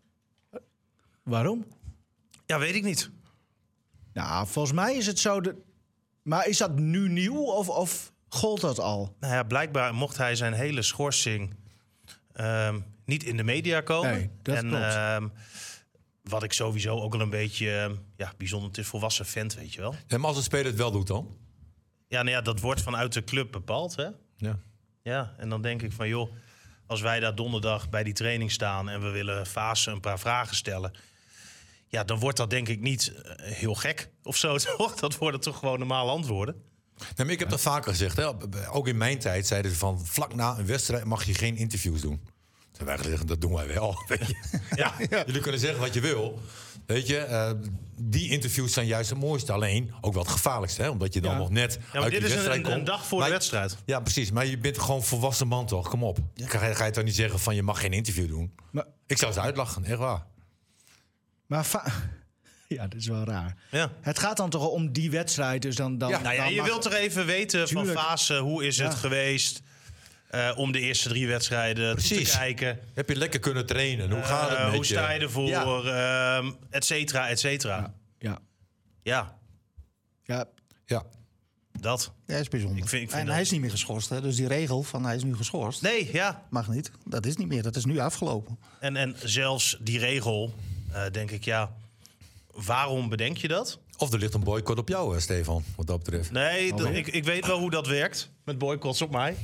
Waarom? Ja, weet ik niet. Nou, volgens mij is het zo... De... Maar is dat nu nieuw of, of gold dat al? Nou ja, blijkbaar mocht hij zijn hele schorsing ehm, niet in de media komen. Nee, dat en, klopt. ehm, wat ik sowieso ook wel een beetje ehm, ja, bijzonder... Het is volwassen vent, weet je wel. En maar als de speler het wel doet dan? Ja, nou ja, dat wordt vanuit de club bepaald, hè? Ja. Ja, en dan denk ik van, joh, als wij daar donderdag bij die training staan... en we willen Vaassen een paar vragen stellen... ja, dan wordt dat denk ik niet eh, heel gek of zo, toch? Dat worden toch gewoon normale antwoorden? Nee, maar ik heb dat vaker gezegd. Hè. Ook in mijn tijd zeiden ze van... vlak na een wedstrijd mag je geen interviews doen. Toen hebben wij gezegd, dat doen wij wel. Weet je. Ja, Jullie kunnen zeggen wat je wil. Weet je, uh, die interviews zijn juist het mooiste. Alleen ook wel het gevaarlijkste. Hè? Omdat je dan Ja. nog net ja maar uit dit die is wedstrijd een, komt. een dag voor Maar- de wedstrijd. Ja, precies. Maar je bent gewoon volwassen man toch? Kom op. Ga, je- ga je toch niet zeggen van je mag geen interview doen? Maar, Ik zou ze uitlachen, echt waar. maar va- ja, dat is wel raar. Ja. Het gaat dan toch om die wedstrijd, dus dan... dan Ja, Nou ja, dan je mag- wilt toch even weten van Tuurlijk. Vaassen, hoe is het Ja. geweest... eh, om de eerste drie wedstrijden toe Precies. te kijken. Heb je lekker kunnen trainen? Hoe gaat het Eh, met hoe je? sta je ervoor? Ja. ehm, et cetera, et cetera. Ja, ja, Ja, ja. Ja. dat. Ja, dat is bijzonder. Ik vind- ik vind en dat- hij is niet meer geschorst. Hè? Dus die regel van hij is nu geschorst, Nee, ja. mag niet. Dat is niet meer. Dat is nu afgelopen. En, en zelfs die regel, eh, denk ik, ja... Waarom bedenk je dat? Of er ligt een boycott op jou, hè, Stefan, wat dat betreft. Nee, Oh, d- nee? ik, ik weet wel hoe dat werkt. Met boycotts op mij.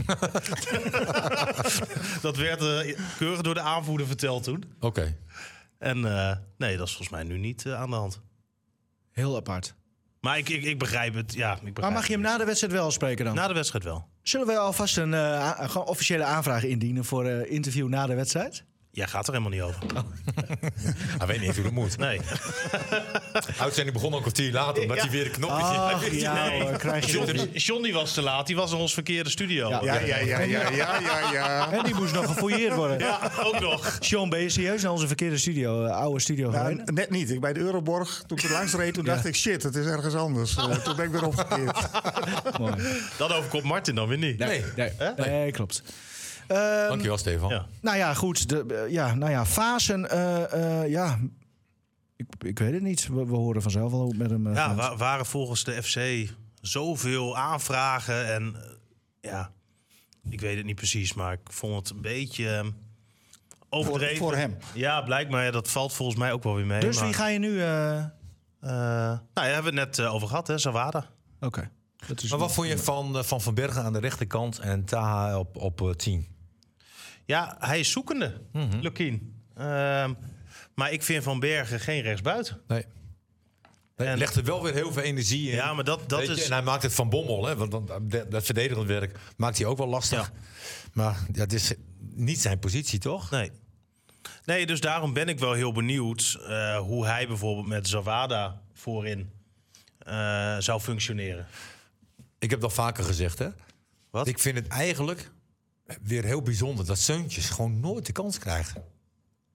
Dat werd eh, keurig door de aanvoerder verteld toen. Oké. En eh, nee, dat is volgens mij nu niet eh, aan de hand. Heel apart. Maar ik, ik, ik begrijp het. Ja, ik begrijp Maar mag je hem het. na de wedstrijd wel spreken dan? Na de wedstrijd wel. Zullen we alvast een uh, a- gewoon officiële aanvraag indienen voor uh, interview na de wedstrijd? Jij gaat er helemaal niet over. Hij weet niet of hij dat moet. Nee. Uitzending begon al een kwartier later, omdat Ja. hij weer de knop is. Ach, in. ja, Nee. hoor, krijg je John, John die was te laat. Die was in ons verkeerde studio. Ja. Ja, ja, ja, ja, ja, ja, ja. En die moest nog gefouilleerd worden. ook nog. Sean, ben je serieus naar onze verkeerde studio, uh, oude studio Ja, gereden? net niet. Ik bij de Euroborg, toen ik er langs reed, toen dacht ik, shit, het is ergens anders. Uh, toen ben ik weer opgekeerd. Mooi. Dat overkomt Martin dan weer niet. Nee. Nee, nee, klopt. Ehm, Dankjewel, Stefan. Ja. nou ja, goed. De, uh, ja, nou ja, Vaassen, uh, uh, ja... Ik, ik weet het niet. We, we horen vanzelf wel hoe het met hem uh, Ja, gaat. wa- waren volgens de F C zoveel aanvragen. En eh, ja, ik weet het niet precies, maar ik vond het een beetje eh, overdreven. Voor- voor hem. Ja, blijkbaar. Ja, dat valt volgens mij ook wel weer mee. Dus maar, wie ga je nu... uh, eh, nou ja, hebben we het net eh, over gehad, hè, Zawada. Oké. Dat is Maar wat vond je van uh, Van, van Bergen aan de rechterkant en Taha op, op uh, tien? Ja, hij is zoekende, Mhm. Lukien. Ehm, maar ik vind Van Bergen geen rechtsbuiten. Nee. Hij En- legt er wel weer heel veel energie in. Ja, maar dat, dat Weet je, is... En hij maakt het van Bommel, hè, want dan- dat, dat verdedigend werk maakt hij ook wel lastig. Ja. Maar ja, het is niet zijn positie, toch? Nee. Nee, dus daarom ben ik wel heel benieuwd uh, hoe hij bijvoorbeeld met Zawada voorin uh, zou functioneren. Ik heb dat vaker gezegd, hè? Wat? Ik vind het eigenlijk weer heel bijzonder dat Seuntjes gewoon nooit de kans krijgt.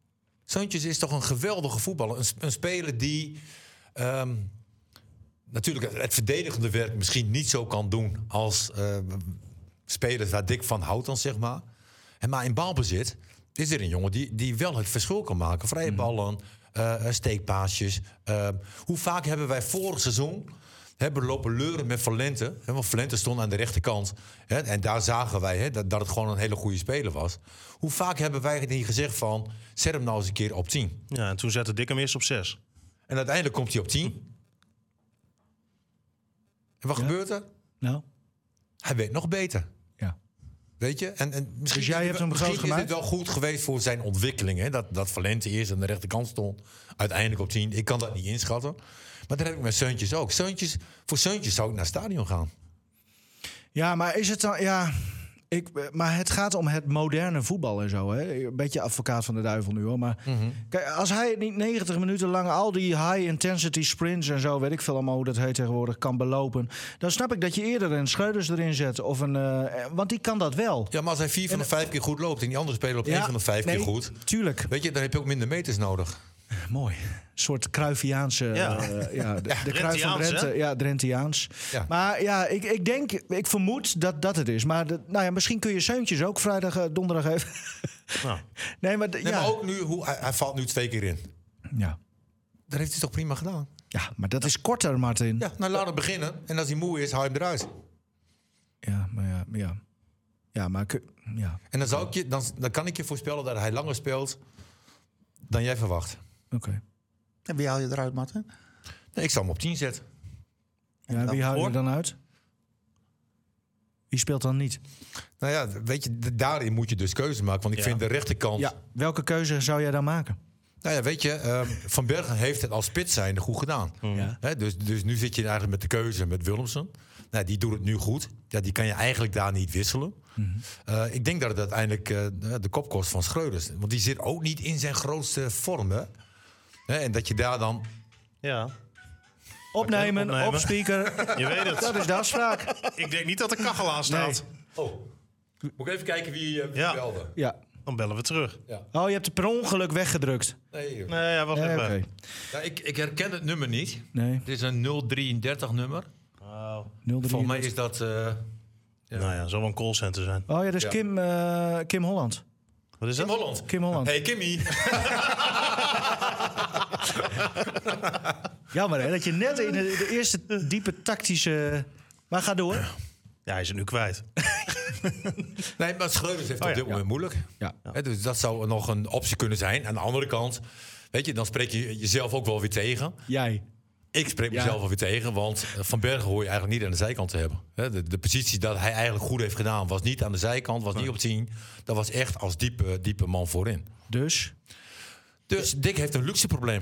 Seuntjes is toch een geweldige voetballer. Een, een speler die um, natuurlijk het, het verdedigende werk misschien niet zo kan doen als uh, spelers waar Dick van houdt dan, zeg maar. En maar in balbezit is er een jongen die, die wel het verschil kan maken. Vrije ballen, uh, steekpaasjes. Uh, hoe vaak hebben wij vorig seizoen hebben lopen leuren met Valente. Hè, want Valente stond aan de rechterkant. Hè, en daar zagen wij hè, dat, dat het gewoon een hele goede speler was. Hoe vaak hebben wij niet gezegd van, zet hem nou eens een keer op tien. Ja, en toen zette Dick hem eerst op zes. En uiteindelijk komt hij op tien. En wat Ja. gebeurt er? Nou, Hij weet nog beter. ja. Weet je? En, en misschien, Dus jij hebt hem misschien groot is het gemaakt? wel goed geweest voor zijn ontwikkeling. Hè? Dat, dat Valente eerst aan de rechterkant stond. Uiteindelijk op tien. Ik kan dat niet inschatten. Maar dat heb ik met Seuntjes ook. Seuntjes, voor Seuntjes zou ik naar het stadion gaan. Ja, maar is het dan... Ja, ik, maar het gaat om het moderne voetbal en zo. Hè? Een beetje advocaat van de duivel nu, hoor. Maar Mm-hmm. kijk, als hij niet negentig minuten lang al die high-intensity sprints en zo... weet ik veel allemaal hoe dat heet tegenwoordig, kan belopen... dan snap ik dat je eerder een Schreuders erin zet. Of een, uh, want die kan dat wel. Ja, maar als hij vier van de vijf keer goed loopt... en die andere speler op één van de vijf nee, keer goed... Tuurlijk. weet je, dan heb je ook minder meters nodig. Mooi. Een soort Cruyffiaanse... Ja. Uh, ja, de, de Cruyff van Drentiaans, Drenthe. hè? Ja, Drentiaans. Ja. Maar ja, ik, ik denk... Ik vermoed dat dat het is. Maar de, nou ja, misschien kun je Seuntjes ook vrijdag, uh, donderdag even... Nou, nee, maar... de- Nee, ja. maar ook nu, hoe, hij, hij valt nu twee keer in. Ja. Dat heeft hij toch prima gedaan? ja, maar dat is korter, Martin. Ja, nou laat hem beginnen. En als hij moe is, haal je hem eruit. Ja, maar ja... maar ja. Ja, maar... kun- Ja, En dan, zou ik je, dan, dan kan ik je voorspellen dat hij langer speelt... dan jij verwacht. oké. En wie haal je eruit, Martin? Nee, ik zou hem op tien zetten. Ja, wie hou je voor? er dan uit? Wie speelt dan niet? Nou ja, weet je, d- daarin moet je dus keuze maken. Want ik Ja. vind de rechterkant... Ja, welke keuze zou jij dan maken? Nou ja, weet je, ehm, Van Bergen heeft het als spits zijnde goed gedaan. Ja. Hè, dus, dus nu zit je eigenlijk met de keuze met Willemsen. Nou, die doet het nu goed. Ja, die kan je eigenlijk daar niet wisselen. Uh, ik denk dat het uiteindelijk uh, de kop kost van Schreuders. Want die zit ook niet in zijn grootste vorm. Hè? Hè, en dat je daar dan... ja, Opnemen, Opnemen. op speaker. je weet het. Dat is de afspraak. Ik denk niet dat de kachel aan staat. Oh, moet ik even kijken wie, uh, wie Ja. belde? Ja. Dan bellen we terug. Oh, je hebt het per ongeluk weggedrukt. Nee, joh. Nee, ja, wacht Nee, even. oké. Ja, ik, ik herken het nummer niet. Nee, Het is een nul drieëndertig nummer. Oh. nul drie. Volgens mij is dat... uh, Ja. Nou ja, zal wel een callcenter zijn. Oh ja, dat is Ja. Kim, uh, Kim Holland. Wat is Kim dat? Holland. Kim Holland. Hey Kimmy. Jammer hè, dat je net in de, de eerste diepe tactische... Maar ga door. Ja, hij is het nu kwijt. Nee, maar Schreuders heeft Oh, op ja. dit moment moeilijk. Ja. Hè, dus dat zou nog een optie kunnen zijn. Aan de andere kant, weet je, dan spreek je jezelf ook wel weer tegen. Jij. Ik spreek Ja. mezelf wel weer tegen, want Van Bergen hoor je eigenlijk niet aan de zijkant te hebben. Hè, De, de positie dat hij eigenlijk goed heeft gedaan was niet aan de zijkant, was niet op tien. Dat was echt als diepe, diepe man voorin. Dus? Dus Dick heeft een luxe probleem.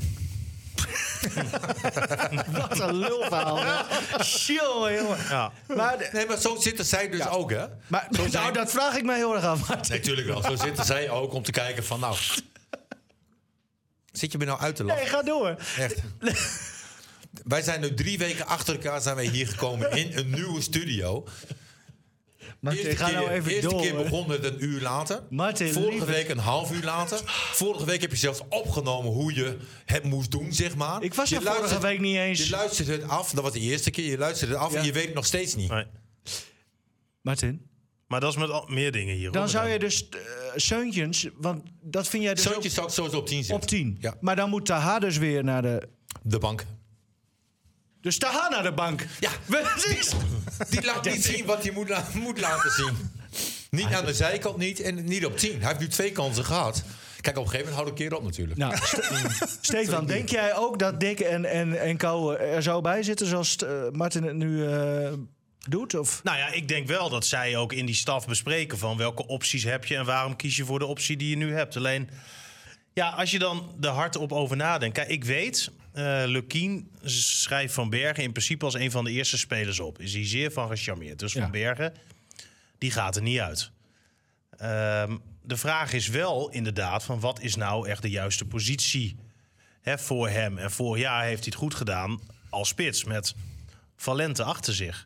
Wat een lulverhaal. Jongen, jongen. Ja. Maar, de- Nee, maar zo zitten zij dus ook, hè? maar Zo nou, zijn- dat vraag ik mij heel erg af. Martin. Natuurlijk wel. Zo zitten zij ook om te kijken van, nou... Zit je me nou uit te lachen? Nee, ga door. Echt. Wij zijn nu drie weken achter elkaar zijn wij hier gekomen in een nieuwe studio. Martin, Eerste ga keer, nou even eerste door. keer begon het een uur later. Martin, Vorige lieve- week een half uur later. Vorige week heb je zelfs opgenomen hoe je het moest doen, zeg maar. Ik was je er vorige luistert- week niet eens. Je luistert het af, dat was de eerste keer. Je luistert het af Ja. en je weet het nog steeds niet. Nee. Martin, Maar dat is met al, meer dingen hier. dan hoor. zou je dus uh, Seuntjens, want dat vind jij dus Zoontje ook zou ik sowieso op tien zetten. op tien. Ja. Maar dan moet Taha dus weer naar de... De bank. Dus Taha naar de bank. Ja. Precies. Die laat niet zien wat hij moet, la- moet laten zien. Niet aan de zijkant niet en niet op tien. Hij heeft nu twee kansen gehad. Kijk, op een gegeven moment houdt een keer op natuurlijk. Nou, St- Stefan, denk jij ook dat Dick en, en, en Co er zo bij zitten zoals uh, Martin het nu uh, doet? Of? Nou ja, ik denk wel dat zij ook in die staf bespreken van welke opties heb je en waarom kies je voor de optie die je nu hebt. Alleen, ja, als je dan er hard op over nadenkt. Kijk, ik weet, uh, Lukien schrijft Van Bergen in principe als een van de eerste spelers op. Is hij zeer van gecharmeerd. Dus Ja. Van Bergen, die gaat er niet uit. Um, de vraag is wel inderdaad van wat is nou echt de juiste positie hè, voor hem. En vorig jaar heeft hij het goed gedaan als spits met Valente achter zich.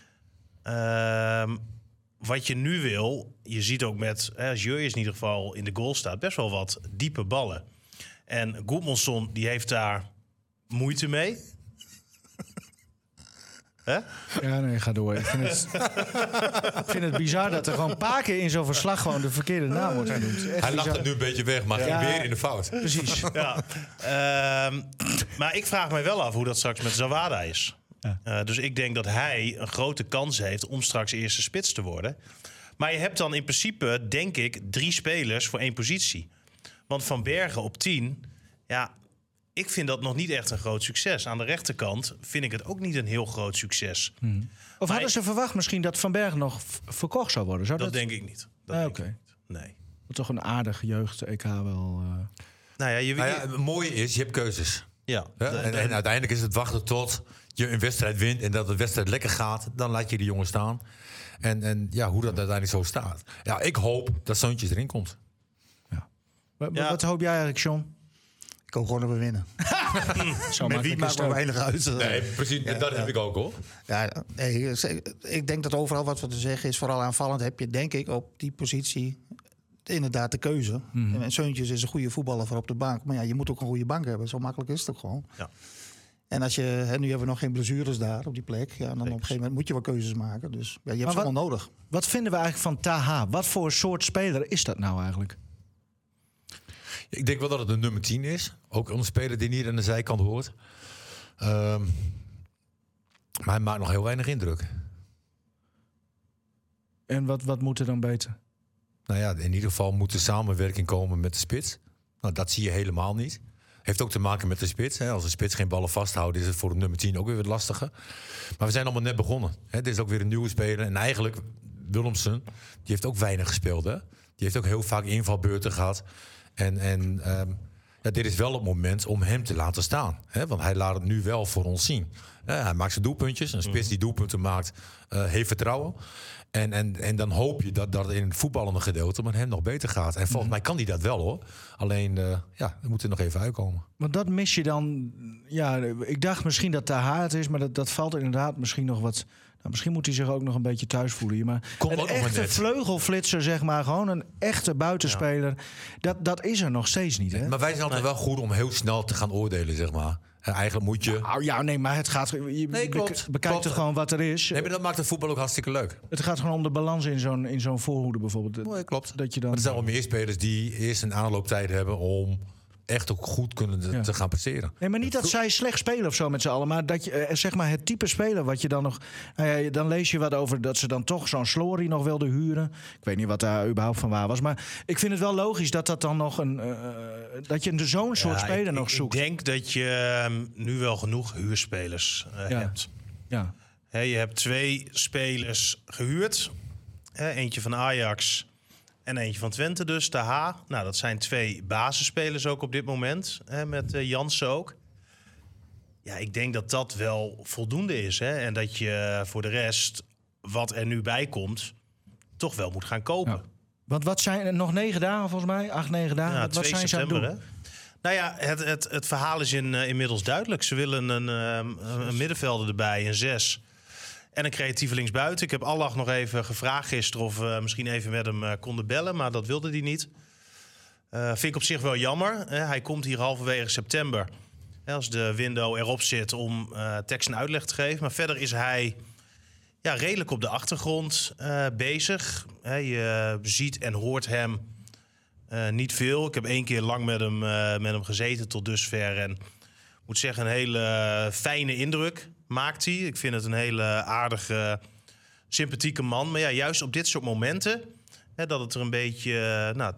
Um, wat je nu wil, je ziet ook met, hè, als Jurjes in ieder geval in de goal staat, best wel wat diepe ballen. En Goedmanson die heeft daar moeite mee. Hè? Ja, nee, ga door. Ik vind, het, ik vind het bizar dat er gewoon een paar keer in zo'n verslag gewoon de verkeerde naam wordt genoemd. Echt Hij lacht bizar. het nu een beetje weg, maar Ja. ging weer in de fout. Precies. Ja. Ehm, maar ik vraag mij wel af hoe dat straks met Zawada is. Ja. Uh, dus ik denk dat hij een grote kans heeft om straks eerste spits te worden. Maar je hebt dan in principe, denk ik, drie spelers voor één positie. Want Van Bergen op tien, ja, ik vind dat nog niet echt een groot succes. Aan de rechterkant vind ik het ook niet een heel groot succes. Hmm. Of Maar hadden ze verwacht misschien dat Van Bergen nog v- verkocht zou worden? Zou Dat dat, denk ik niet. Dat Ah, denk oké. ik niet. Nee. toch een aardig jeugd-E K wel... Uh... Nou ja, je Nou ja, het mooie is, je hebt keuzes. ja. Hè? En, en uiteindelijk is het wachten tot je een wedstrijd wint en dat de wedstrijd lekker gaat. Dan laat je die jongen staan. En, en ja, hoe dat uiteindelijk zo staat. Ja, ik hoop dat Zoontjes erin komt. Wat, Ja. wat hoop jij eigenlijk, John? Ik hoop gewoon dat we winnen. Zo Met wie maakt maar weinig uit. Nee, precies. Ja, dat ja. heb ik ook, hoor. Ja, nee, ik denk dat overal wat we te zeggen is, vooral aanvallend heb je denk ik op die positie inderdaad de keuze. Mhm. En Zeuntjes is een goede voetballer voor op de bank. Maar ja, je moet ook een goede bank hebben. Zo makkelijk is het ook gewoon. Ja. En als je, hè, nu hebben we nog geen blessures daar op die plek. Ja, dan op een gegeven moment moet je wel keuzes maken. Dus ja, je hebt Maar ze wat- allemaal nodig. Wat vinden we eigenlijk van Taha? Wat voor soort speler is dat nou eigenlijk? Ik denk wel dat het een nummer tien is. Ook een speler die niet aan de zijkant hoort. Ehm, maar hij maakt nog heel weinig indruk. En wat, wat moet er dan beter? Nou ja, in ieder geval moet de samenwerking komen met de spits. Nou, dat zie je helemaal niet. Heeft ook te maken met de spits. Hè. Als de spits geen ballen vasthoudt, is het voor de nummer tien ook weer wat lastiger. Maar we zijn allemaal net begonnen. Hè. Dit is ook weer een nieuwe speler. En eigenlijk, Willemsen, die heeft ook weinig gespeeld. Hè. Die heeft ook heel vaak invalbeurten gehad. En, en ehm, ja, dit is wel het moment om hem te laten staan. Hè. Want hij laat het nu wel voor ons zien. Hè, hij maakt zijn doelpuntjes. Een spits die doelpunten maakt, uh, heeft vertrouwen. En, en, en dan hoop je dat dat in het voetballende gedeelte met hem nog beter gaat. En volgens mij kan hij dat wel, hoor. Alleen, uh, ja, we moeten er nog even uitkomen. Want dat mis je dan... Ja, ik dacht misschien dat Taha het is, maar dat, dat valt inderdaad misschien nog wat... Nou, misschien moet hij zich ook nog een beetje thuis voelen hier. Maar Komt een ook nog maar echte net. vleugelflitser, zeg maar. Gewoon een echte buitenspeler. Dat, dat is er nog steeds niet, hè? Maar wij zijn altijd wel goed om heel snel te gaan oordelen, zeg maar. En eigenlijk moet je... Nou ja, nee, maar het gaat... Je Nee, klopt. bek- bekijkt Klopt. er gewoon wat er is. Nee, maar dat maakt het voetbal ook hartstikke leuk. Het gaat gewoon om de balans in zo'n, in zo'n voorhoede bijvoorbeeld. Nee, klopt. Dat je dan... Maar er zijn wel meer spelers die eerst een aanlooptijd hebben om echt ook goed kunnen te, Ja. te gaan presteren. Nee, maar niet dat zij slecht spelen of zo met z'n allen. Maar dat je, eh, zeg maar, het type speler wat je dan nog... Nou ja, dan lees je wat over dat ze dan toch zo'n Slory nog wilden huren. Ik weet niet wat daar überhaupt van waar was. Maar ik vind het wel logisch dat dat dan nog een... eh, dat je zo'n soort Ja, speler ik, nog ik zoekt. denk dat je um, nu wel genoeg huurspelers uh, Ja. hebt. Ja. He, je hebt twee spelers gehuurd. He, eentje van Ajax en eentje van Twente dus, de H. Nou, dat zijn twee basisspelers ook op dit moment. He, met uh, Jansen ook. Ja, ik denk dat dat wel voldoende is. Hè? En dat je voor de rest, wat er nu bij komt, toch wel moet gaan kopen. Ja. Want wat zijn er nog negen dagen volgens mij? Acht, negen dagen? Ja, wat wat twee zijn ze aan het september, doen? hè? Nou ja, het, het, het verhaal is in, uh, inmiddels duidelijk. Ze willen een, uh, een middenvelder erbij, een zes. En een creatieve linksbuiten. Ik heb Allach nog even gevraagd gisteren of we misschien even met hem uh, konden bellen. Maar dat wilde hij niet. Uh, vind ik op zich wel jammer. Hè? Hij komt hier halverwege september. Hè, als de window erop zit om uh, tekst en uitleg te geven. Maar verder is hij ja, redelijk op de achtergrond uh, bezig. Hè, je ziet en hoort hem uh, niet veel. Ik heb één keer lang met hem, uh, met hem gezeten tot dusver. En moet zeggen, een hele fijne indruk maakt hij. Ik vind het een hele aardige, sympathieke man. Maar ja, juist op dit soort momenten, hè, dat het er een beetje uh, nou,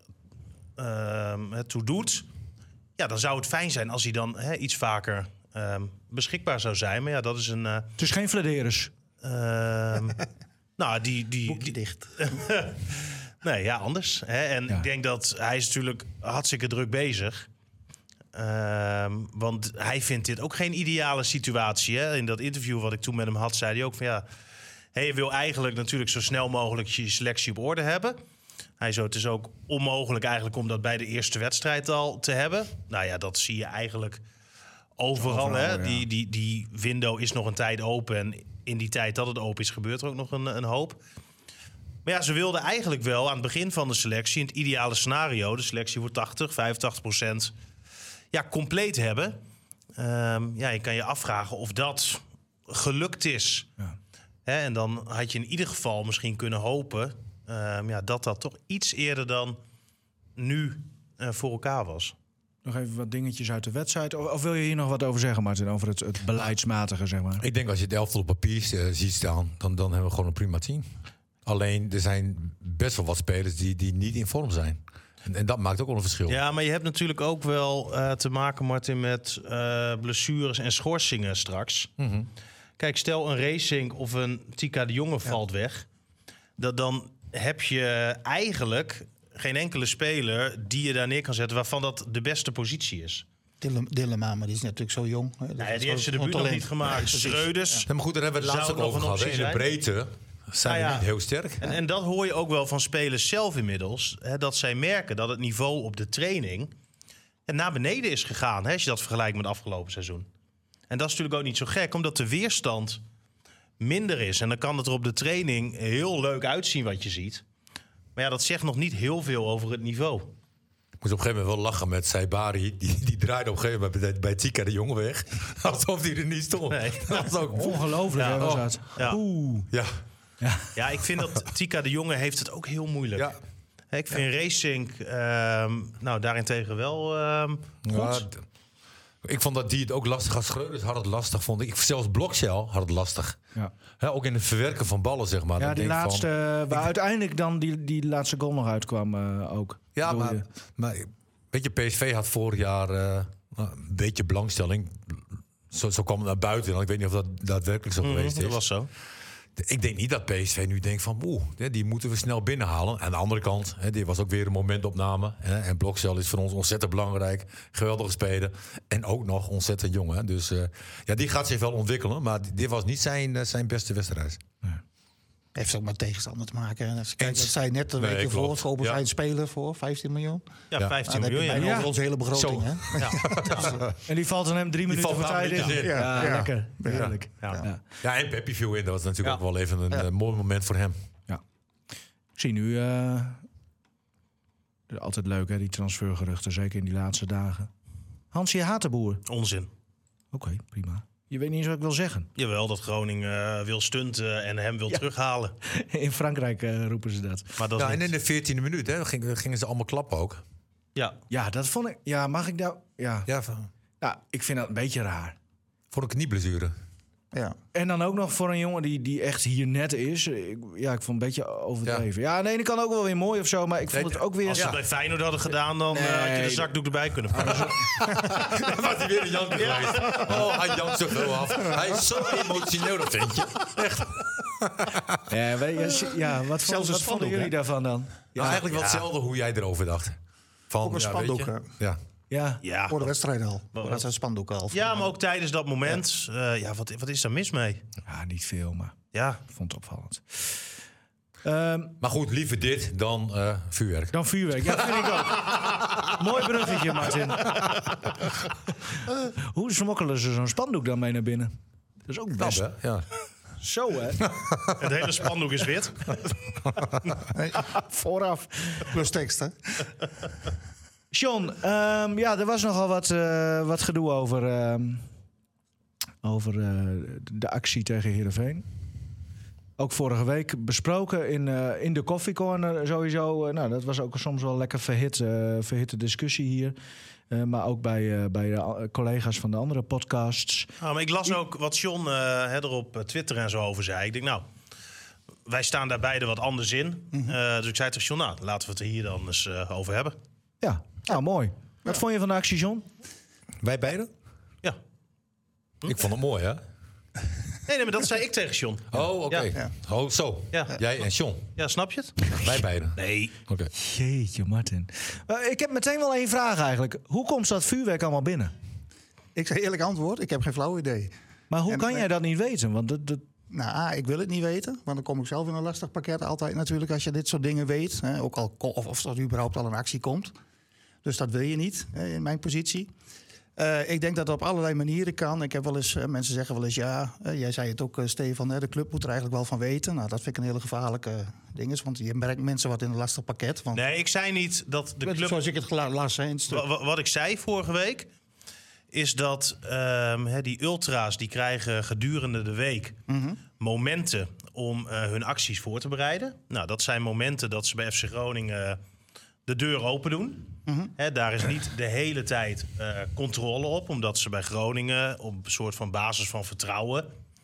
uh, toe doet. Ja, dan zou het fijn zijn als hij dan hè, iets vaker uh, beschikbaar zou zijn. Maar ja, dat is een... Uh, Het is geen Vladeris. uh, nou, die... die, Boekje die dicht. nee, ja, anders. Hè? En Ja. ik denk dat hij is natuurlijk hartstikke druk bezig. Uh, want hij vindt dit ook geen ideale situatie. Hè? In dat interview wat ik toen met hem had, zei hij ook van ja... Hey, je wil eigenlijk natuurlijk zo snel mogelijk je selectie op orde hebben. Hij zo, het is ook onmogelijk eigenlijk om dat bij de eerste wedstrijd al te hebben. Nou ja, dat zie je eigenlijk overal. Overal, hè? ja. Die, die, die window is nog een tijd open. En in die tijd dat het open is, gebeurt er ook nog een, een hoop. Maar ja, ze wilden eigenlijk wel aan het begin van de selectie... in het ideale scenario, de selectie voor tachtig, vijfentachtig procent... ja, compleet hebben. Um, ja, je kan je afvragen of dat gelukt is. Ja. Hè, en dan had je in ieder geval misschien kunnen hopen um, ja, dat dat toch iets eerder dan nu uh, voor elkaar was. Nog even wat dingetjes uit de wedstrijd. Of, of wil je hier nog wat over zeggen, Martin? Over het, het beleidsmatige, zeg maar. Ik denk als je het elftal op papier uh, ziet staan, dan, dan hebben we gewoon een prima team. Alleen, er zijn best wel wat spelers die, die niet in vorm zijn. En, en dat maakt ook wel een verschil. Ja, maar je hebt natuurlijk ook wel uh, te maken, Martin, met uh, blessures en schorsingen straks. Mm-hmm. Kijk, stel een Racing of een Tika de Jonge valt ja. weg. Dat, dan heb je eigenlijk geen enkele speler die je daar neer kan zetten waarvan dat de beste positie is. Dillema, maar die is natuurlijk zo jong. Hè? Nee, die heeft ze de buurt nog niet gemaakt. Ja, Schreuders. Ja, maar goed, daar hebben we het laatst ook over gehad. In de breedte zijn we nou ja, niet heel sterk. En, en dat hoor je ook wel van spelers zelf inmiddels. Hè, dat zij merken dat het niveau op de training naar beneden is gegaan. Hè, als je dat vergelijkt met het afgelopen seizoen. En dat is natuurlijk ook niet zo gek, omdat de weerstand minder is. En dan kan het er op de training heel leuk uitzien wat je ziet. Maar ja, dat zegt nog niet heel veel over het niveau. Ik moest op een gegeven moment wel lachen met Saibari. Die, die draaide op een gegeven moment bij, bij Tika de Jonge weg. Alsof hij er niet stond. Nee. Dat was ook ongelooflijk. Ja, was oh. dat. Ja. Oeh. Ja. Ja. ja, ik vind dat Tika de Jonge heeft het ook heel moeilijk. Ja. Ik vind ja. Racing um, nou, daarentegen wel um, goed. Ja, d- ik vond dat die het ook lastig had. Schreuders had het lastig, vond ik. Zelfs Blokshell had het lastig. Ja. Ja, ook in het verwerken van ballen, zeg maar. Ja, dan die denk laatste, van, waar ik, uiteindelijk dan die, die laatste goal nog uitkwam uh, ook. Ja, maar, je... maar weet je, P S V had vorig jaar uh, een beetje belangstelling. Zo, zo kwam het naar buiten. En ik weet niet of dat daadwerkelijk zo mm, geweest is. Dat was zo. Ik denk niet dat P S V nu denkt van, oeh, die moeten we snel binnenhalen. Aan de andere kant, dit was ook weer een momentopname. En Blokshell is voor ons ontzettend belangrijk. Geweldige speler. En ook nog ontzettend jong. Dus uh, ja, die gaat zich wel ontwikkelen. Maar dit was niet zijn, zijn beste wedstrijd. Ja. Heeft ook met tegenstander te maken. Als je kijkt, dat zei net een week nee, voor, kopen zij ja. een speler voor vijftien miljoen. Ja, ja. vijftien miljoen. Ja. Ja. Over onze hele begroting. Hè? Ja. Ja. En die valt dan hem drie die minuten voor tijd in. in. Ja, ja. ja, lekker. Heerlijk. Ja. Ja. Ja. ja, en Peppy viel in. Dat was natuurlijk ja. ook wel even een ja. uh, mooi moment voor hem. Ja. Ik zie nu... Uh, altijd leuk, hè, die transfergeruchten. Zeker in die laatste dagen. Hansie Hatenboer. Onzin. Oké, okay, prima. Je weet niet eens wat ik wil zeggen. Jawel, dat Groningen uh, wil stunten en hem wil ja. terughalen. In Frankrijk uh, roepen ze dat. Maar dat ja, en in de veertiende minuut hè, gingen, gingen ze allemaal klappen ook. Ja. Ja, dat vond ik... Ja, mag ik daar... Ja. Ja, van... ja, ik vind dat een beetje raar. Voor een knieblessure. Ja. En dan ook nog voor een jongen die, die echt hier net is. Ik, ja, ik vond het een beetje overdreven. Ja, ja aan de ene kant ook wel weer mooi of zo, maar ik vond nee, het ook weer... Als ze ja. het bij Feyenoord hadden gedaan, dan nee. uh, had je de zakdoek erbij kunnen pakken. Dan was hij weer een Jan geweest. Oh, hij jankt zo veel af. Hij is zo emotioneel, dat vind je. Echt. Ja, weet je, ja wat, vond, wat vonden jullie daarvan dan? Ja, nou, eigenlijk wel hetzelfde hoe jij erover dacht. Van, ook een ja, spandoek. Ja. Ja. ja, voor de wedstrijd al. Dat zijn spandoeken al. Ja, maar ook tijdens dat moment. Ja, uh, ja wat, wat is daar mis mee? Ja, niet veel, maar ja, ik vond het opvallend. Um, maar goed, liever dit dan uh, vuurwerk. Dan vuurwerk, ja, vind ik ook. Mooi bruggetje, Martin. uh, hoe smokkelen ze zo'n spandoek dan mee naar binnen? Dat is ook best. Knap, hè? Ja. Zo, hè? Het hele spandoek is wit. Nee, vooraf. Plus tekst, hè? John, um, ja, er was nogal wat, uh, wat gedoe over, um, over uh, de actie tegen Heerenveen. Ook vorige week besproken in, uh, in de koffiecorner sowieso. Uh, nou, dat was ook soms wel lekker verhit, uh, verhitte discussie hier. Uh, maar ook bij, uh, bij de collega's van de andere podcasts. Nou, maar ik las ook wat John uh, er op Twitter en zo over zei. Ik denk, nou, wij staan daar beide wat anders in. Mm-hmm. Uh, dus ik zei tegen John, nou, laten we het er hier dan eens uh, over hebben. Ja, nou mooi. Wat ja. vond je van de actie, John? Wij beiden? Ja. Hm? Ik vond het mooi, hè? Nee, nee, maar dat zei ik tegen John. Oh, oké. Okay. Ja. Oh, zo. Ja. Jij en John. Ja, snap je het? Wij beiden. Nee. Oké. Okay. Jeetje, Martin. Uh, ik heb meteen wel één vraag eigenlijk. Hoe komt dat vuurwerk allemaal binnen? Ik zeg eerlijk antwoord, ik heb geen flauw idee. Maar hoe en, kan jij dat niet weten? Want dat... dat... Nou, A, ik wil het niet weten. Want dan kom ik zelf in een lastig pakket altijd natuurlijk als je dit soort dingen weet. Hè, ook al of, of er überhaupt al een actie komt. Dus dat wil je niet, hè, in mijn positie. Uh, ik denk dat het op allerlei manieren kan. Ik heb wel eens, uh, mensen zeggen wel eens ja, uh, jij zei het ook, uh, Stefan, uh, de club moet er eigenlijk wel van weten. Nou, dat vind ik een hele gevaarlijke uh, ding. Want je brengt mensen wat in een lastig pakket. Want nee, ik zei niet dat de club... Zoals ik het las. Hè, w- wat ik zei vorige week, is dat um, he, die ultra's die krijgen gedurende de week mm-hmm. momenten om uh, hun acties voor te bereiden. Nou, dat zijn momenten dat ze bij F C Groningen de deur open doen. Mm-hmm. He, daar is niet de hele tijd uh, controle op, omdat ze bij Groningen op een soort van basis van vertrouwen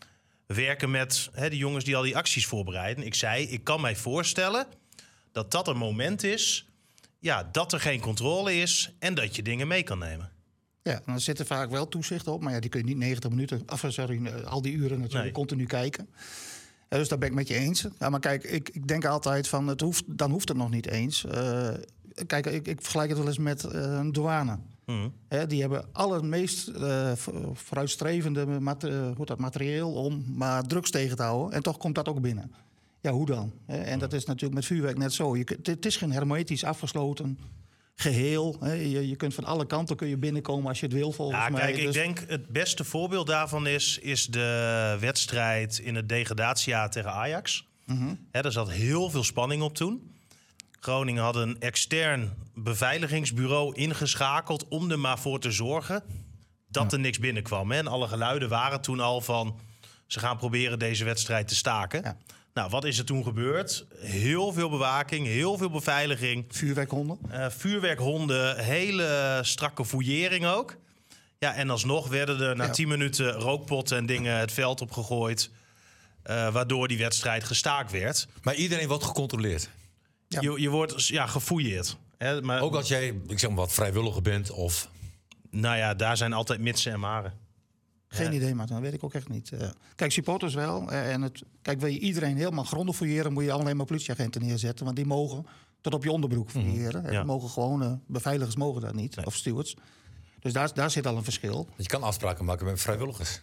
werken met he, de jongens die al die acties voorbereiden. Ik zei, ik kan mij voorstellen dat dat een moment is, ja, dat er geen controle is en dat je dingen mee kan nemen. Ja, dan zit er vaak wel toezicht op, maar ja, die kun je niet negentig minuten, af, sorry, al die uren natuurlijk nee. continu kijken. Ja, dus daar ben ik met je eens. Ja, maar kijk, ik, ik denk altijd van, het hoeft, dan hoeft het nog niet eens. Uh, kijk, ik, ik vergelijk het wel eens met uh, een douane. Mm. He, die hebben allermeest uh, vooruitstrevende mat- uh, hoe dat, materieel om maar drugs tegen te houden. En toch komt dat ook binnen. Ja, hoe dan? He, en mm. dat is natuurlijk met vuurwerk net zo. Je, het is geen hermetisch afgesloten geheel. He, je, je kunt van alle kanten kun je binnenkomen als je het wil, volgens ja, mij. Kijk, dus... ik denk het beste voorbeeld daarvan is, is de wedstrijd in het degradatiejaar tegen Ajax. Mm-hmm. He, daar zat heel veel spanning op toen. Groningen had een extern beveiligingsbureau ingeschakeld om er maar voor te zorgen dat ja. er niks binnenkwam. Hè? En alle geluiden waren toen al van, ze gaan proberen deze wedstrijd te staken. Ja. Nou, wat is er toen gebeurd? Heel veel bewaking, heel veel beveiliging. Vuurwerkhonden. Uh, vuurwerkhonden, hele strakke fouillering ook. Ja, en alsnog werden er na ja. tien minuten rookpotten en dingen het veld opgegooid, Uh, waardoor die wedstrijd gestaakt werd. Maar iedereen wordt gecontroleerd. Ja. Je, je wordt ja, gefouilleerd. Hè, maar, ook als jij, ik zeg maar wat, vrijwilliger bent of... Nou ja, daar zijn altijd mitsen en maren. Geen ja. idee, maar dat weet ik ook echt niet. Uh, kijk, supporters wel. Uh, en het, kijk, wil je iedereen helemaal grondig fouilleren, moet je alleen maar politieagenten neerzetten. Want die mogen tot op je onderbroek fouilleren. Mm-hmm. Ja. Mogen gewoon, uh, beveiligers mogen dat niet. Nee. Of stewards. Dus daar, daar zit al een verschil. Je kan afspraken maken met vrijwilligers.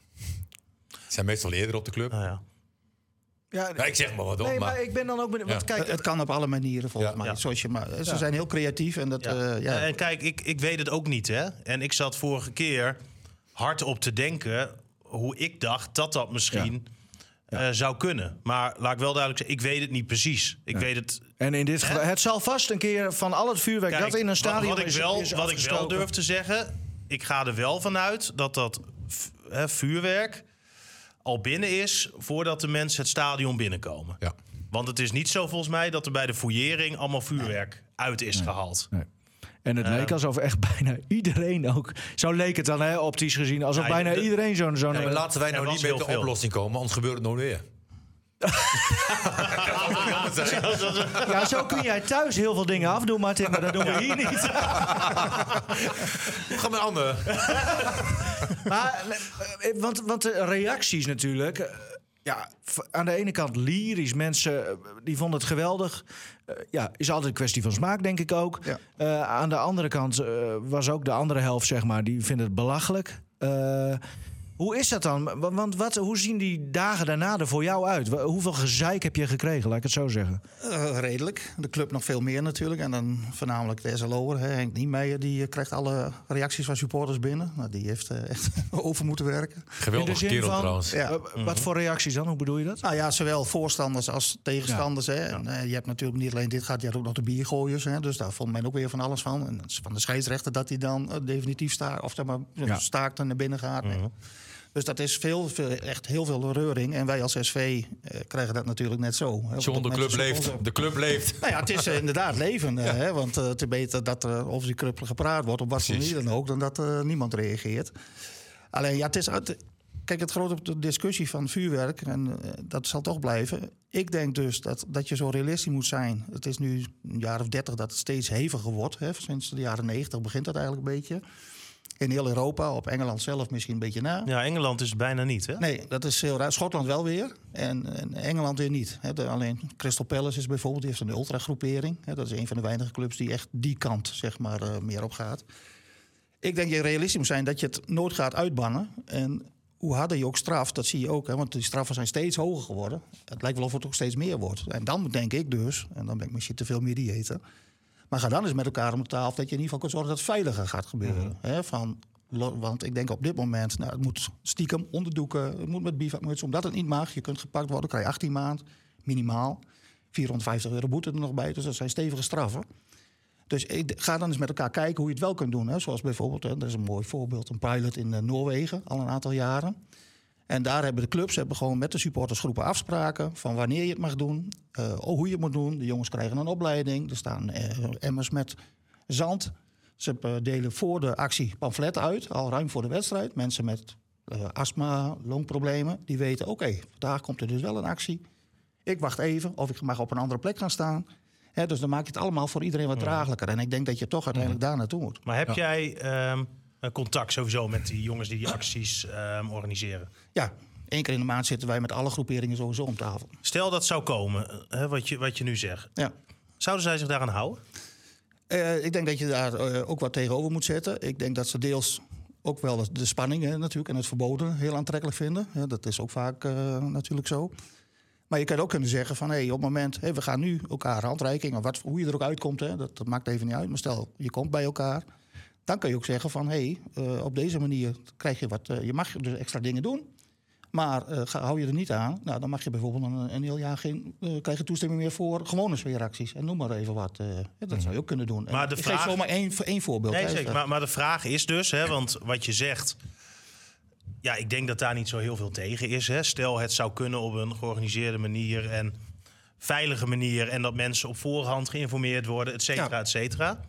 Ze zijn meestal eerder op de club. Nou ja. Ja, ja, ik zeg maar wat op. Nee, maar... maar ik ben dan ook benieuwd. Ja. Kijk, het kan op alle manieren volgens ja. mij. Ja. Zoals je maar, ze ja. zijn heel creatief. En, dat, ja. Uh, ja. en kijk, ik, ik weet het ook niet. Hè? En ik zat vorige keer hard op te denken hoe ik dacht dat dat misschien ja. Ja. Uh, zou kunnen. Maar laat ik wel duidelijk zeggen, ik weet het niet precies. Ik ja. weet het. En in dit geval, het zal vast een keer van al het vuurwerk Kijk, dat in een stadion wat, wat is, ik wel, is wat ik wel durf te zeggen, ik ga er wel vanuit dat dat uh, vuurwerk al binnen is voordat de mensen het stadion binnenkomen. Ja. Want het is niet zo volgens mij dat er bij de fouillering allemaal vuurwerk nee. uit is nee. gehaald. Nee. En het leek alsof echt bijna iedereen ook... Zo leek het dan, hè, optisch gezien. Alsof ja, bijna de, iedereen zo'n... zo'n ja, maar laten wij nou niet met de veel. oplossing komen, anders gebeurt het nog weer. Ja, zo kun jij thuis heel veel dingen afdoen, Martin, maar dat doen we hier niet. Ga met anderen. Maar, want, want de reacties natuurlijk... Ja, aan de ene kant lyrisch. Mensen die vonden het geweldig. Uh, ja, is altijd een kwestie van smaak, denk ik ook. Ja. Uh, aan de andere kant uh, was ook de andere helft, zeg maar, die vindt het belachelijk. Uh, hoe is dat dan? Want wat, hoe zien die dagen daarna er voor jou uit? Hoeveel gezeik heb je gekregen, laat ik het zo zeggen? Uh, redelijk. De club nog veel meer natuurlijk. En dan voornamelijk de S L O'er, Henk Niemeyer, die uh, krijgt alle reacties van supporters binnen. Nou, die heeft uh, echt over moeten werken. Geweldige kerel van, trouwens. Ja. Uh, mm-hmm. Wat voor reacties dan? Hoe bedoel je dat? Nou ja, zowel voorstanders als tegenstanders. Ja. Hè. En, uh, je hebt natuurlijk niet alleen dit gehad, je hebt ook nog de biergooiers. Hè. Dus daar vond men ook weer van alles van. En van de scheidsrechter dat hij dan uh, definitief staakt, of zeg maar, ja. staakt en naar binnen gaat. Mm-hmm. Nee. Dus dat is veel, veel, echt heel veel reuring. En wij als S V uh, krijgen dat natuurlijk net zo. John, de club leeft. Onze... De club leeft. Nou ja, het is uh, inderdaad leven. Uh, ja. hè, want uh, te beter dat er over die club gepraat wordt, op wat voor manier dan ook, dan dat uh, niemand reageert. Alleen, ja, het is uit... Kijk, het grote discussie van vuurwerk, en uh, dat zal toch blijven. Ik denk dus dat, dat je zo realistisch moet zijn. Het is nu een jaar of dertig dat het steeds heviger wordt. Hè. Sinds de jaren negentig begint dat eigenlijk een beetje. In heel Europa, op Engeland zelf misschien een beetje na. Ja, Engeland is het bijna niet, hè? Nee, dat is heel raar. Schotland wel weer en, en Engeland weer niet. He, de, alleen Crystal Palace is bijvoorbeeld, die heeft een ultra-groepering. He, dat is een van de weinige clubs die echt die kant zeg maar, uh, meer op gaat. Ik denk dat je realistisch moet zijn dat je het nooit gaat uitbannen. En hoe harder je ook straft, dat zie je ook. Hè, want die straffen zijn steeds hoger geworden. Het lijkt wel of het ook steeds meer wordt. En dan denk ik dus, en dan ben ik misschien te veel mediator... Maar ga dan eens met elkaar om de tafel dat je in ieder geval kan zorgen dat het veiliger gaat gebeuren. Mm-hmm. He, van, want ik denk op dit moment, nou, het moet stiekem onderdoeken, het moet met bivakmuts, omdat het niet mag. Je kunt gepakt worden, krijg je achttien maand, minimaal. vierhonderdvijftig euro boete er nog bij, dus dat zijn stevige straffen. Dus ga dan eens met elkaar kijken hoe je het wel kunt doen. Hè. Zoals bijvoorbeeld, hè, dat is een mooi voorbeeld, een pilot in uh, Noorwegen, al een aantal jaren. En daar hebben de clubs hebben gewoon met de supportersgroepen afspraken van wanneer je het mag doen, uh, hoe je het moet doen. De jongens krijgen een opleiding, er staan uh, emmers met zand. Ze uh, delen voor de actie pamfletten uit, al ruim voor de wedstrijd. Mensen met uh, astma, longproblemen, die weten, oké, okay, vandaag komt er dus wel een actie. Ik wacht even, of ik mag op een andere plek gaan staan. He, dus dan maak je het allemaal voor iedereen wat draaglijker. En ik denk dat je toch uiteindelijk daar naartoe moet. Maar heb Ja. jij um, contact sowieso met die jongens die die acties um, organiseren? Ja, één keer in de maand zitten wij met alle groeperingen sowieso om tafel. Stel dat zou komen, hè, wat, je, wat je nu zegt. Ja. Zouden zij zich daaraan houden? Uh, ik denk dat je daar uh, ook wat tegenover moet zetten. Ik denk dat ze deels ook wel de spanning hè, natuurlijk en het verboden heel aantrekkelijk vinden. Ja, dat is ook vaak uh, natuurlijk zo. Maar je kan ook kunnen zeggen van, hey, op het moment, hey, we gaan nu elkaar handreiking, of wat, hoe je er ook uitkomt, hè, dat, dat maakt even niet uit. Maar stel, je komt bij elkaar, dan kan je ook zeggen van, hey, uh, op deze manier krijg je wat, uh, je mag dus extra dingen doen. Maar uh, ga, hou je er niet aan, nou, dan mag je bijvoorbeeld een, een heel jaar geen, uh, krijg je toestemming meer voor gewone sfeeracties. En noem maar even wat. Uh, ja, dat zou je ook kunnen doen. Maar de ik vraag... geef zomaar één, één voorbeeld. Nee, hè, zeker. Maar, maar de vraag is dus, hè, want wat je zegt, ja, ik denk dat daar niet zo heel veel tegen is. Hè. Stel, het zou kunnen op een georganiseerde manier en veilige manier en dat mensen op voorhand geïnformeerd worden, et cetera, Ja. et cetera.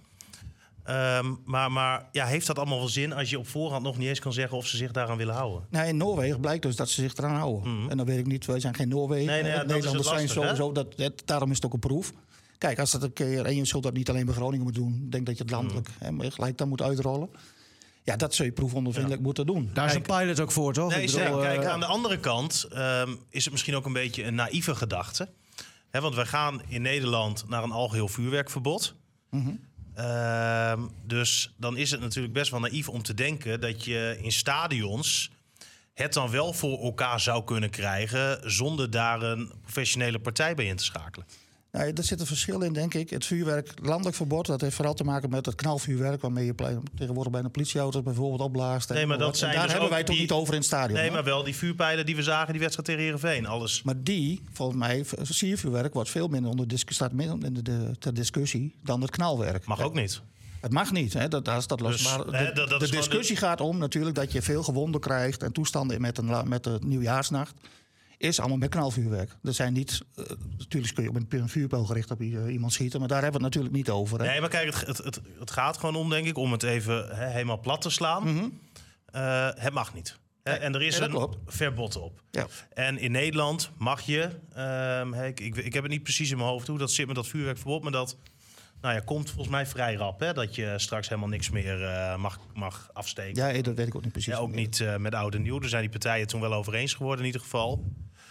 Um, maar maar ja, heeft dat allemaal wel zin als je op voorhand nog niet eens kan zeggen of ze zich daaraan willen houden? Nou, in Noorwegen blijkt dus dat ze zich eraan houden. Mm-hmm. En dan weet ik niet, wij zijn geen Noorwegen. Nee, nee, ja, dat is het Nederlanders zijn lastig, hè? sowieso, dat, dat, daarom is het ook een proef. Kijk, als dat een keer, en je zult dat niet alleen bij Groningen moeten doen. Ik denk dat je het landelijk Mm. hè, gelijk dan moet uitrollen. Ja, dat zul je proefondervindelijk ja. moeten doen. Daar is een pilot ook voor, toch? Nee, Ik zeker. bedoel, Kijk, uh, aan de andere kant um, is het misschien ook een beetje een naïeve gedachte. Hè, want wij gaan in Nederland naar een algeheel vuurwerkverbod. Mm-hmm. Uh, dus dan is het natuurlijk best wel naïef om te denken dat je in stadions het dan wel voor elkaar zou kunnen krijgen zonder daar een professionele partij bij in te schakelen. Nou, er zit een verschil in, denk ik. Het vuurwerk, landelijk verbod, dat heeft vooral te maken met het knalvuurwerk waarmee je ple- tegenwoordig bij de politieauto's bijvoorbeeld opblaast. Nee, maar dat zijn daar dus hebben wij ook toch die... niet over in het stadion. Nee, hè? maar wel die vuurpijlen die we zagen, die wedstrijd tegen Heerenveen, alles. Maar die, volgens mij, siervuurwerk wordt veel minder onder discussie, staat minder in de, de, ter discussie dan het knalwerk. Mag ook niet. Het mag niet, hè? Dat, dat is dat los. Dus, maar de, hè, dat- dat de is gewoon discussie de- gaat om natuurlijk dat je veel gewonden krijgt en toestanden met, een, la- met de nieuwjaarsnacht. Is allemaal met knalvuurwerk. Er zijn niet, uh, natuurlijk kun je met een vuurpijl gericht op uh, iemand schieten, maar daar hebben we het natuurlijk niet over. Hè? Nee, maar kijk, het, het, het, het gaat gewoon om, denk ik, om het even hè, helemaal plat te slaan. Mm-hmm. Uh, het mag niet. Hè, en er is ja, dat een klopt. verbod op. Ja. En in Nederland mag je, um, hè, ik, ik, ik heb het niet precies in mijn hoofd hoe dat zit met dat vuurwerkverbod, maar dat nou ja, komt volgens mij vrij rap. Hè, dat je straks helemaal niks meer uh, mag, mag afsteken. Ja, dat weet ik ook niet precies. Ja, ook niet uh, met oud en nieuw. Daar zijn die partijen toen wel over eens geworden in ieder geval.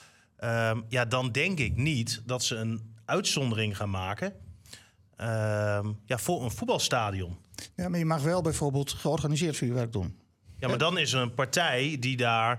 Um, ja, dan denk ik niet dat ze een uitzondering gaan maken um, ja, voor een voetbalstadion. Ja, maar je mag wel bijvoorbeeld georganiseerd vuurwerk doen. Ja, maar dan is er een partij die daar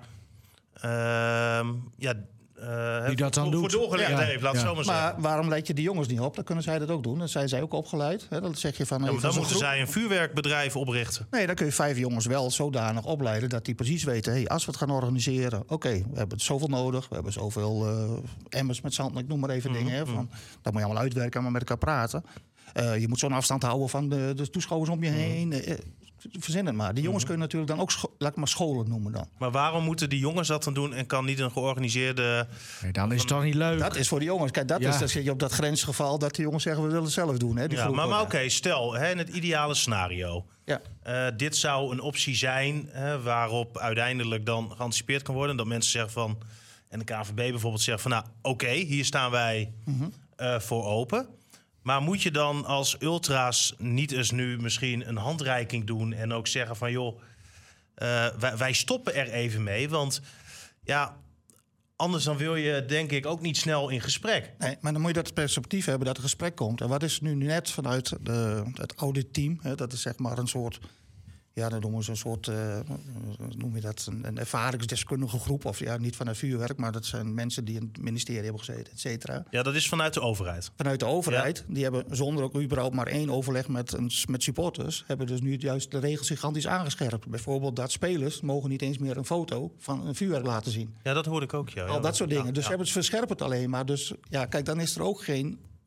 um, ja, uh, Die dat dan voor, doet. voor doorgelegd Ja. heeft, laat het Ja. zo maar zeggen. Maar waarom leid je die jongens niet op? Dan kunnen zij dat ook doen. Dan zijn zij ook opgeleid. Hè? Dan zeg je van, Ja, hey, maar van dan zo'n moeten groep- zij een vuurwerkbedrijf oprichten. Nee, dan kun je vijf jongens wel zodanig opleiden dat die precies weten, hey, als we het gaan organiseren, oké, okay, we hebben zoveel nodig, we hebben zoveel uh, emmers met zand, ik noem maar even Mm-hmm. dingen. Hè, van, dat moet je allemaal uitwerken en maar met elkaar praten. Uh, je moet zo'n afstand houden van de, de toeschouwers om je heen. Uh, verzin het maar. Die jongens kun je natuurlijk dan ook, scho- laat ik maar scholen noemen dan. Maar waarom moeten die jongens dat dan doen en kan niet een georganiseerde... nee, dan is het toch niet leuk. Dat is voor de jongens. Kijk, dat Ja. is, dan zit je op dat grensgeval dat de jongens zeggen, we willen het zelf doen. Hè, die Ja, groepen. maar maar oké, stel, hè, in het ideale scenario. Ja. Uh, dit zou een optie zijn hè, waarop uiteindelijk dan geanticipeerd kan worden. Dat mensen zeggen van, en de K N V B bijvoorbeeld zegt van, nou oké, okay, hier staan wij Mm-hmm. uh, voor open. Maar moet je dan als ultra's niet eens nu misschien een handreiking doen en ook zeggen van, joh, uh, wij, wij stoppen er even mee, want ja, anders dan wil je denk ik ook niet snel in gesprek. Nee, maar dan moet je dat perspectief hebben dat er gesprek komt. En wat is nu net vanuit de, het auditteam? Hè, dat is zeg maar een soort, ja, dan noemen ze een soort, uh, noem je dat, een, een ervaringsdeskundige groep. Of ja, niet van het vuurwerk, maar dat zijn mensen die in het ministerie hebben gezeten, et cetera. Ja, dat is vanuit de overheid. Vanuit de overheid, die hebben zonder ook überhaupt maar één overleg met, een, met supporters, hebben dus nu juist de regels gigantisch aangescherpt. Bijvoorbeeld dat spelers mogen niet eens meer een foto van een vuurwerk laten zien. Ja, dat hoorde ik ook, ja. Al dat soort dingen. Ja, dus ja. hebben het verscherpt het alleen maar. Dus ja, kijk, dan is er ook geen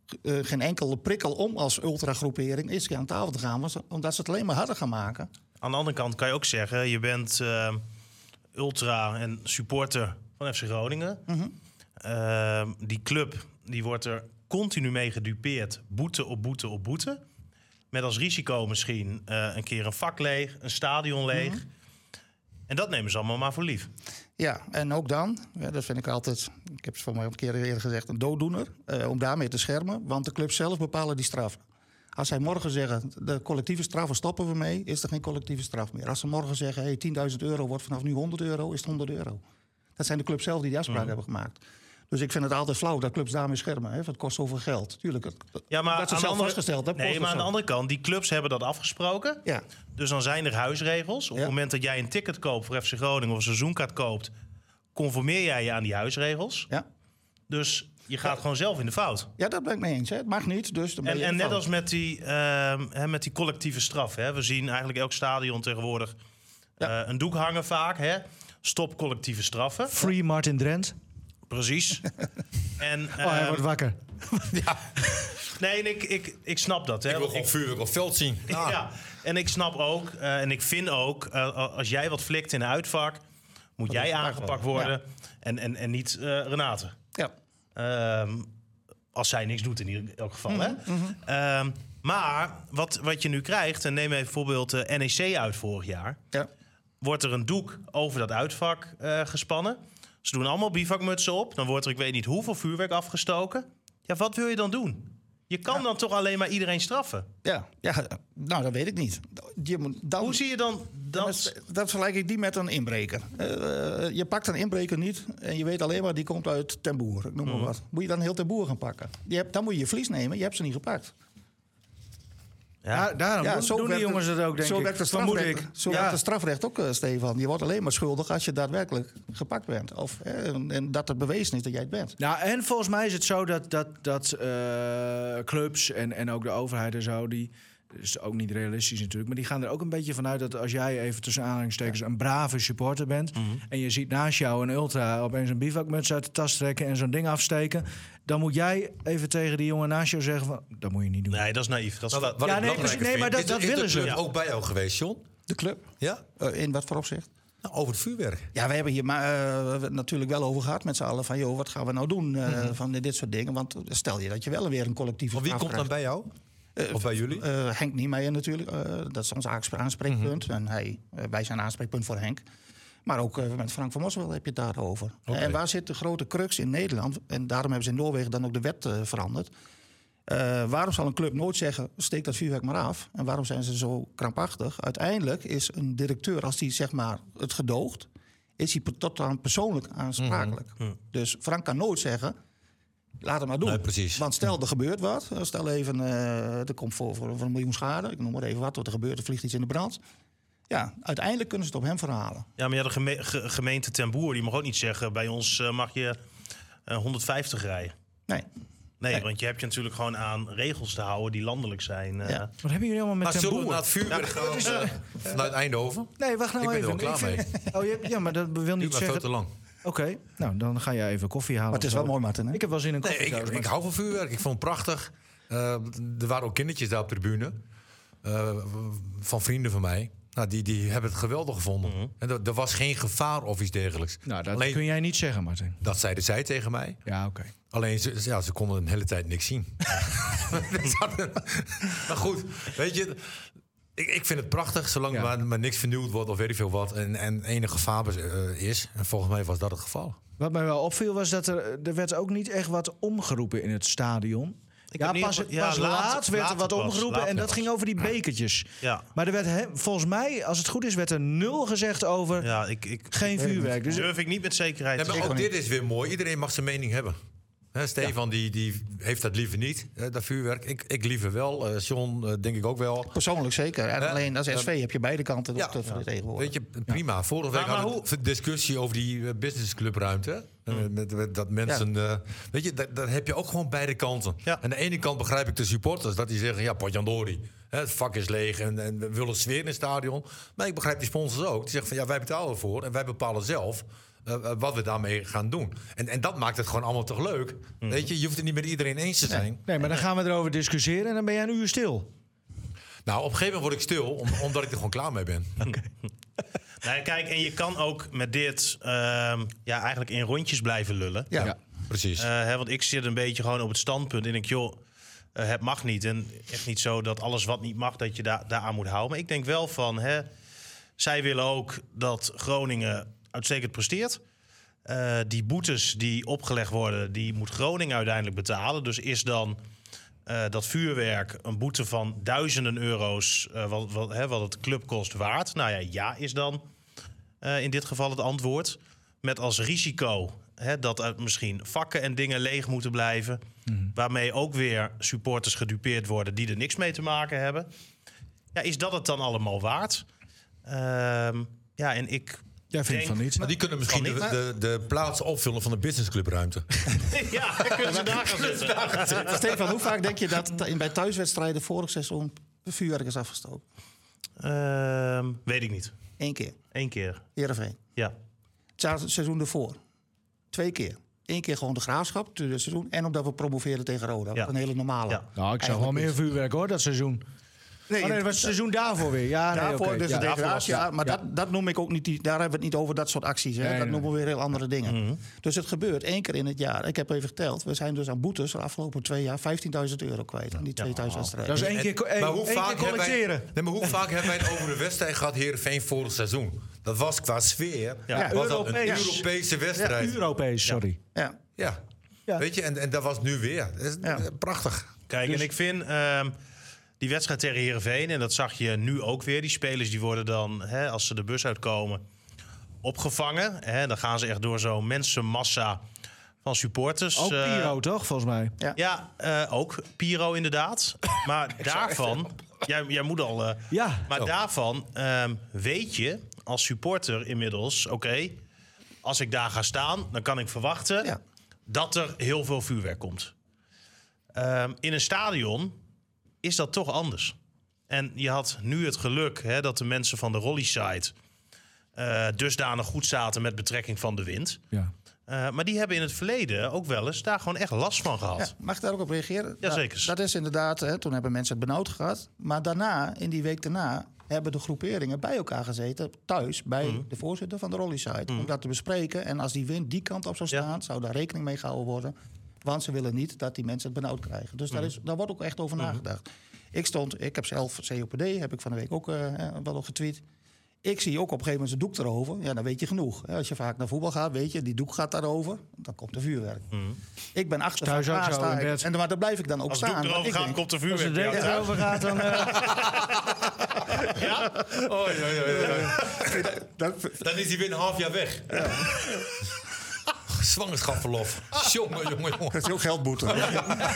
uh, geen enkele prikkel om als ultragroepering eens aan tafel te gaan. Omdat ze het alleen maar harder gaan maken. Aan de andere kant kan je ook zeggen, je bent uh, ultra en supporter van F C Groningen. Mm-hmm. Uh, die club die wordt er continu mee gedupeerd. Boete op boete op boete. Met als risico misschien uh, een keer een vak leeg, een stadion leeg. Mm-hmm. En dat nemen ze allemaal maar voor lief. Ja, en ook dan, ja, dat vind ik altijd, ik heb het voor mij een keer eerder gezegd, een dooddoener. Uh, om daarmee te schermen, want de club zelf bepalen die straf. Als zij morgen zeggen, de collectieve straffen stoppen we mee, is er geen collectieve straf meer. Als ze morgen zeggen, hey, tienduizend euro wordt vanaf nu honderd euro, is het honderd euro. Dat zijn de clubs zelf die die afspraak mm. hebben gemaakt. Dus ik vind het altijd flauw dat clubs daarmee schermen. Hè? Het kost zoveel geld. Tuurlijk, het, ja, maar dat ze zelf andere, vastgesteld hebben. Nee, maar aan de andere kant, die clubs hebben dat afgesproken. Ja. Dus dan zijn er huisregels. Op ja. het moment dat jij een ticket koopt voor F C Groningen of een seizoenkaart koopt, conformeer jij je aan die huisregels. Ja. Dus je gaat ja. gewoon zelf in de fout. Ja, dat ben ik mee eens. Hè. Het mag niet, dus dan ben en, je en net fout. als met die, uh, hè, met die collectieve straf. Hè. We zien eigenlijk elk stadion tegenwoordig ja. uh, een doek hangen vaak. Hè. Stop collectieve straffen. Free Martin Drent. Precies. en, uh, oh, hij wordt wakker. ja. Nee, en ik, ik, ik snap dat. Hè. Ik wil gewoon vuurwerk op veld zien. Ah. Ja, en ik snap ook, uh, en ik vind ook, uh, als jij wat flikt in een uitvak, moet dat jij aangepakt worden. Ja. En, en, en niet uh, Renate. Ja. Um, als zij niks doet in elk geval. Mm-hmm, hè? Mm-hmm. Um, maar wat, wat je nu krijgt, en neem even bijvoorbeeld uh, N E C uit vorig jaar. Ja. Wordt er een doek over dat uitvak uh, gespannen. Ze doen allemaal bivakmutsen op. Dan wordt er ik weet niet hoeveel vuurwerk afgestoken. Ja, wat wil je dan doen? Je kan ja. dan toch alleen maar iedereen straffen? Ja, ja, nou, dat weet ik niet. Je, dan, Hoe zie je dan... Dat, dat, dat vergelijk ik niet met een inbreker. Uh, je pakt een inbreker niet en je weet alleen maar... die komt uit Ten Boer, ik noem maar mm. wat. Moet je dan heel Ten Boer gaan pakken? Je hebt, dan moet je je verlies nemen, je hebt ze niet gepakt. Ja, ja daarom ja, zo doen die jongens het ook, denk zo ik. Werkt het strafrecht, ik. Zo ja. werkt het strafrecht ook, uh, Stefan. Je wordt alleen maar schuldig als je daadwerkelijk gepakt bent. Of, eh, en, en dat het bewezen is dat jij het bent. Nou, en volgens mij is het zo dat, dat, dat uh, clubs en, en ook de overheid en zo... die is ook niet realistisch natuurlijk... maar die gaan er ook een beetje vanuit dat als jij even tussen aanhalingstekens... een brave supporter bent... Mm-hmm. en je ziet naast jou een ultra opeens een bivakmuts uit de tas trekken... en zo'n ding afsteken... dan moet jij even tegen die jongen naast jou zeggen van... dat moet je niet doen. Nee, dat is naïef. Dat is wat, wat ja, nee, precies, nee, maar dat, is, dat is willen ze. Ja. ook bij jou geweest, John? De club? Ja. Uh, in wat voor opzicht? Nou, over het vuurwerk. Ja, we hebben hier maar, uh, natuurlijk wel over gehad met z'n allen... van joh, wat gaan we nou doen uh, mm-hmm. van dit soort dingen? Want stel je dat je wel weer een collectieve straf krijgt. Wie komt dan bij jou? Uh, of bij jullie? Uh, Henk Niemeyer natuurlijk. Uh, dat is ons aanspreekpunt. Mm-hmm. En hij, uh, wij zijn aanspreekpunt voor Henk. Maar ook uh, met Frank van Moswell heb je het daarover. Okay. En waar zit de grote crux in Nederland? En daarom hebben ze in Noorwegen dan ook de wet uh, veranderd. Uh, waarom zal een club nooit zeggen, steek dat vuurwerk maar af? En waarom zijn ze zo krampachtig? Uiteindelijk is een directeur, als die zeg maar het gedoogt... is hij tot aan persoonlijk aansprakelijk. Mm-hmm. Dus Frank kan nooit zeggen... laat het maar doen. Nee, precies. Want stel, er gebeurt wat. Stel even, uh, er komt voor, voor, voor een miljoen schade. Ik noem maar even wat. Wat er gebeurt, er vliegt iets in de brand. Ja, uiteindelijk kunnen ze het op hem verhalen. Ja, maar ja, de geme- ge- gemeente Ten Boer... die mag ook niet zeggen... bij ons uh, mag je uh, honderdvijftig rijden. Nee. Nee, nee, want je hebt je natuurlijk gewoon aan regels te houden... die landelijk zijn. Uh. Ja. Wat hebben jullie allemaal met maar Ten Boer? Zullen we naar het vuurwerk gaan uh, vanuit Eindhoven? Nee, wacht nou ik even. Ik ben er wel klaar vind... mee. Oh, je... Ja, maar dat wil niet zeggen... veel te lang. Oké, okay. Nou, dan ga jij even koffie halen. Maar het is wel mooi, Martin, hè? Ik heb wel zin in koffie. Nee, ik, ik hou van vuurwerk. Ik vond het prachtig. Uh, er waren ook kindertjes daar op de tribune. Uh, van vrienden van mij. Nou, die, die hebben het geweldig gevonden. Mm-hmm. En er, er was geen gevaar of iets dergelijks. Nou, dat Alleen, kun jij niet zeggen, Martin. Dat zeiden zij tegen mij. Ja, oké. Okay. Alleen, ze, ja, ze konden een hele tijd niks zien. Maar goed, weet je... Ik, ik vind het prachtig, zolang ja. maar, maar niks vernieuwd wordt of weet ik veel wat. En, en enige gevaar uh, is. En volgens mij was dat het geval. Wat mij wel opviel was dat er, er werd ook niet echt wat omgeroepen in het stadion. Ik ja, pas, pas ja, laat werd er wat pas, omgeroepen en dat pas. ging over die bekertjes. Ja. Maar er werd he, volgens mij, als het goed is, werd er nul gezegd over ja, ik, ik, geen vuurwerk. Dus durf ik niet met zekerheid ja, te zeggen. Ook dit is weer mooi. Iedereen mag zijn mening hebben. He, Stefan ja. die, die heeft dat liever niet, uh, dat vuurwerk. Ik, ik liever wel. Uh, John uh, denk ik ook wel. Persoonlijk zeker. En uh, alleen als S V uh, heb je beide kanten ja, te vertegenwoordigen. Weet je, prima. Vorige week hadden we een discussie over die uh, businessclubruimte. Uh, met, met, dat mensen... Ja. Uh, weet je, dat, dat heb je ook gewoon beide kanten. Ja. Aan de ene kant begrijp ik de supporters. Dat die zeggen, ja, potjandori. Het vak is leeg en, en we willen sfeer in het stadion. Maar ik begrijp die sponsors ook. Die zeggen van, ja, wij betalen ervoor. En wij bepalen zelf uh, wat we daarmee gaan doen. En, en dat maakt het gewoon allemaal toch leuk. Mm. Weet je, je hoeft het niet met iedereen eens te zijn. Nee, nee, maar dan gaan we erover discussiëren en dan ben jij een uur stil. Nou, op een gegeven moment word ik stil, om, omdat ik er gewoon klaar mee ben. Okay. Nee, kijk, en je kan ook met dit uh, ja, eigenlijk in rondjes blijven lullen. Ja, ja. Precies. Uh, hè, want ik zit een beetje gewoon op het standpunt en denk, joh, uh, het mag niet. En echt niet zo dat alles wat niet mag, dat je daar daaraan moet houden. Maar ik denk wel van, hè, zij willen ook dat Groningen uitstekend presteert. Uh, die boetes die opgelegd worden, die moet Groningen uiteindelijk betalen. Dus is dan uh, dat vuurwerk een boete van duizenden euro's, uh, wat, wat, hè, wat het club kost, waard? Nou ja, ja is dan uh, in dit geval het antwoord. Met als risico hè, dat er misschien vakken en dingen leeg moeten blijven. Mm. Waarmee ook weer supporters gedupeerd worden die er niks mee te maken hebben. Ja, is dat het dan allemaal waard? Uh, ja, en ik... Jij vindt van niet. Maar die kunnen misschien de, de, de plaats opvullen van de businessclubruimte. Ja, kunnen ze daar gaan zitten. Stefan, hoe vaak denk je dat bij thuiswedstrijden vorig seizoen vuurwerk is afgestoken? Uh, weet ik niet. Eén keer. Eén keer. Heerenveen. Ja. Het seizoen ervoor. Twee keer. Eén keer gewoon de Graafschap, het seizoen. En omdat we promoveren tegen Roda. Ja. Een hele normale. Ja. Nou, ik zag wel meer vuurwerk hoor, dat seizoen. Nee, oh nee, dat was het seizoen daarvoor weer. Ja, daarvoor, nee, okay. dus ja, de degradatie, ja, maar ja. Dat, dat noem ik ook niet. Die, daar hebben we het niet over, dat soort acties. Hè. Nee, dat nee. noemen we weer heel andere dingen. Mm-hmm. Dus het gebeurt één keer in het jaar. Ik heb even geteld. We zijn dus aan boetes de afgelopen twee jaar vijftienduizend euro kwijt aan die twee thuiswedstrijden. Dat is één keer, één, maar hoe één vaak keer collecteren. Wij, nee, maar hoe vaak hebben wij het over de wedstrijd gehad Heerenveen vorig seizoen? Dat was qua sfeer. Ja, was Europees. dat een Europese wedstrijd. Ja, Europees, sorry. Ja. Ja. Ja. Weet je, en, en dat was nu weer. Dat is Ja. prachtig. Kijk, dus... en ik vind uh, die wedstrijd tegen Heerenveen, en dat zag je nu ook weer. Die spelers die worden dan, hè, als ze de bus uitkomen, opgevangen. Hè, dan gaan ze echt door zo'n mensenmassa van supporters. Ook Piro, uh, toch, volgens mij? Ja, ja uh, ook Piro inderdaad. Maar daarvan, jij, jij moet al... Uh, ja. Maar oh. daarvan uh, weet je als supporter inmiddels, oké, okay, als ik daar ga staan, dan kan ik verwachten... Ja. dat er heel veel vuurwerk komt. Uh, in een stadion is dat toch anders. En je had nu het geluk hè, dat de mensen van de Rollyside uh, dusdanig goed zaten met betrekking van de wind. Ja. Uh, maar die hebben in het verleden ook wel eens daar gewoon echt last van gehad. Ja, mag ik daar ook op reageren? Jazeker. Dat, dat is inderdaad, hè, toen hebben mensen het benauwd gehad. Maar daarna, in die week daarna, hebben de groeperingen bij elkaar gezeten, thuis, bij mm. de voorzitter van de Rollyside, mm. om dat te bespreken. En als die wind die kant op zou staan, ja. zou daar rekening mee gehouden worden. Want ze willen niet dat die mensen het benauwd krijgen. Dus mm. daar, is, daar wordt ook echt over mm. nagedacht. Ik stond, ik heb zelf C O P D, heb ik van de week ook uh, wel op getweet. Ik zie ook op een gegeven moment zijn doek erover. Ja, dan weet je genoeg. Als je vaak naar voetbal gaat, weet je, die doek gaat daarover. Dan komt er vuurwerk. Mm. Ik ben achter thuis van, ook zo in bed. En maar daar blijf ik dan ook als staan. Als het doek erover gaat, denk, komt er vuurwerk. Als het dek erover gaat, dan... Uh... ja? Oh, ja, ja, ja. ja. Dan is hij weer een half jaar weg. Ja. Zwangerschapsverlof. Jongen, jongen, jongen. Dat is ook geldboete. Nee,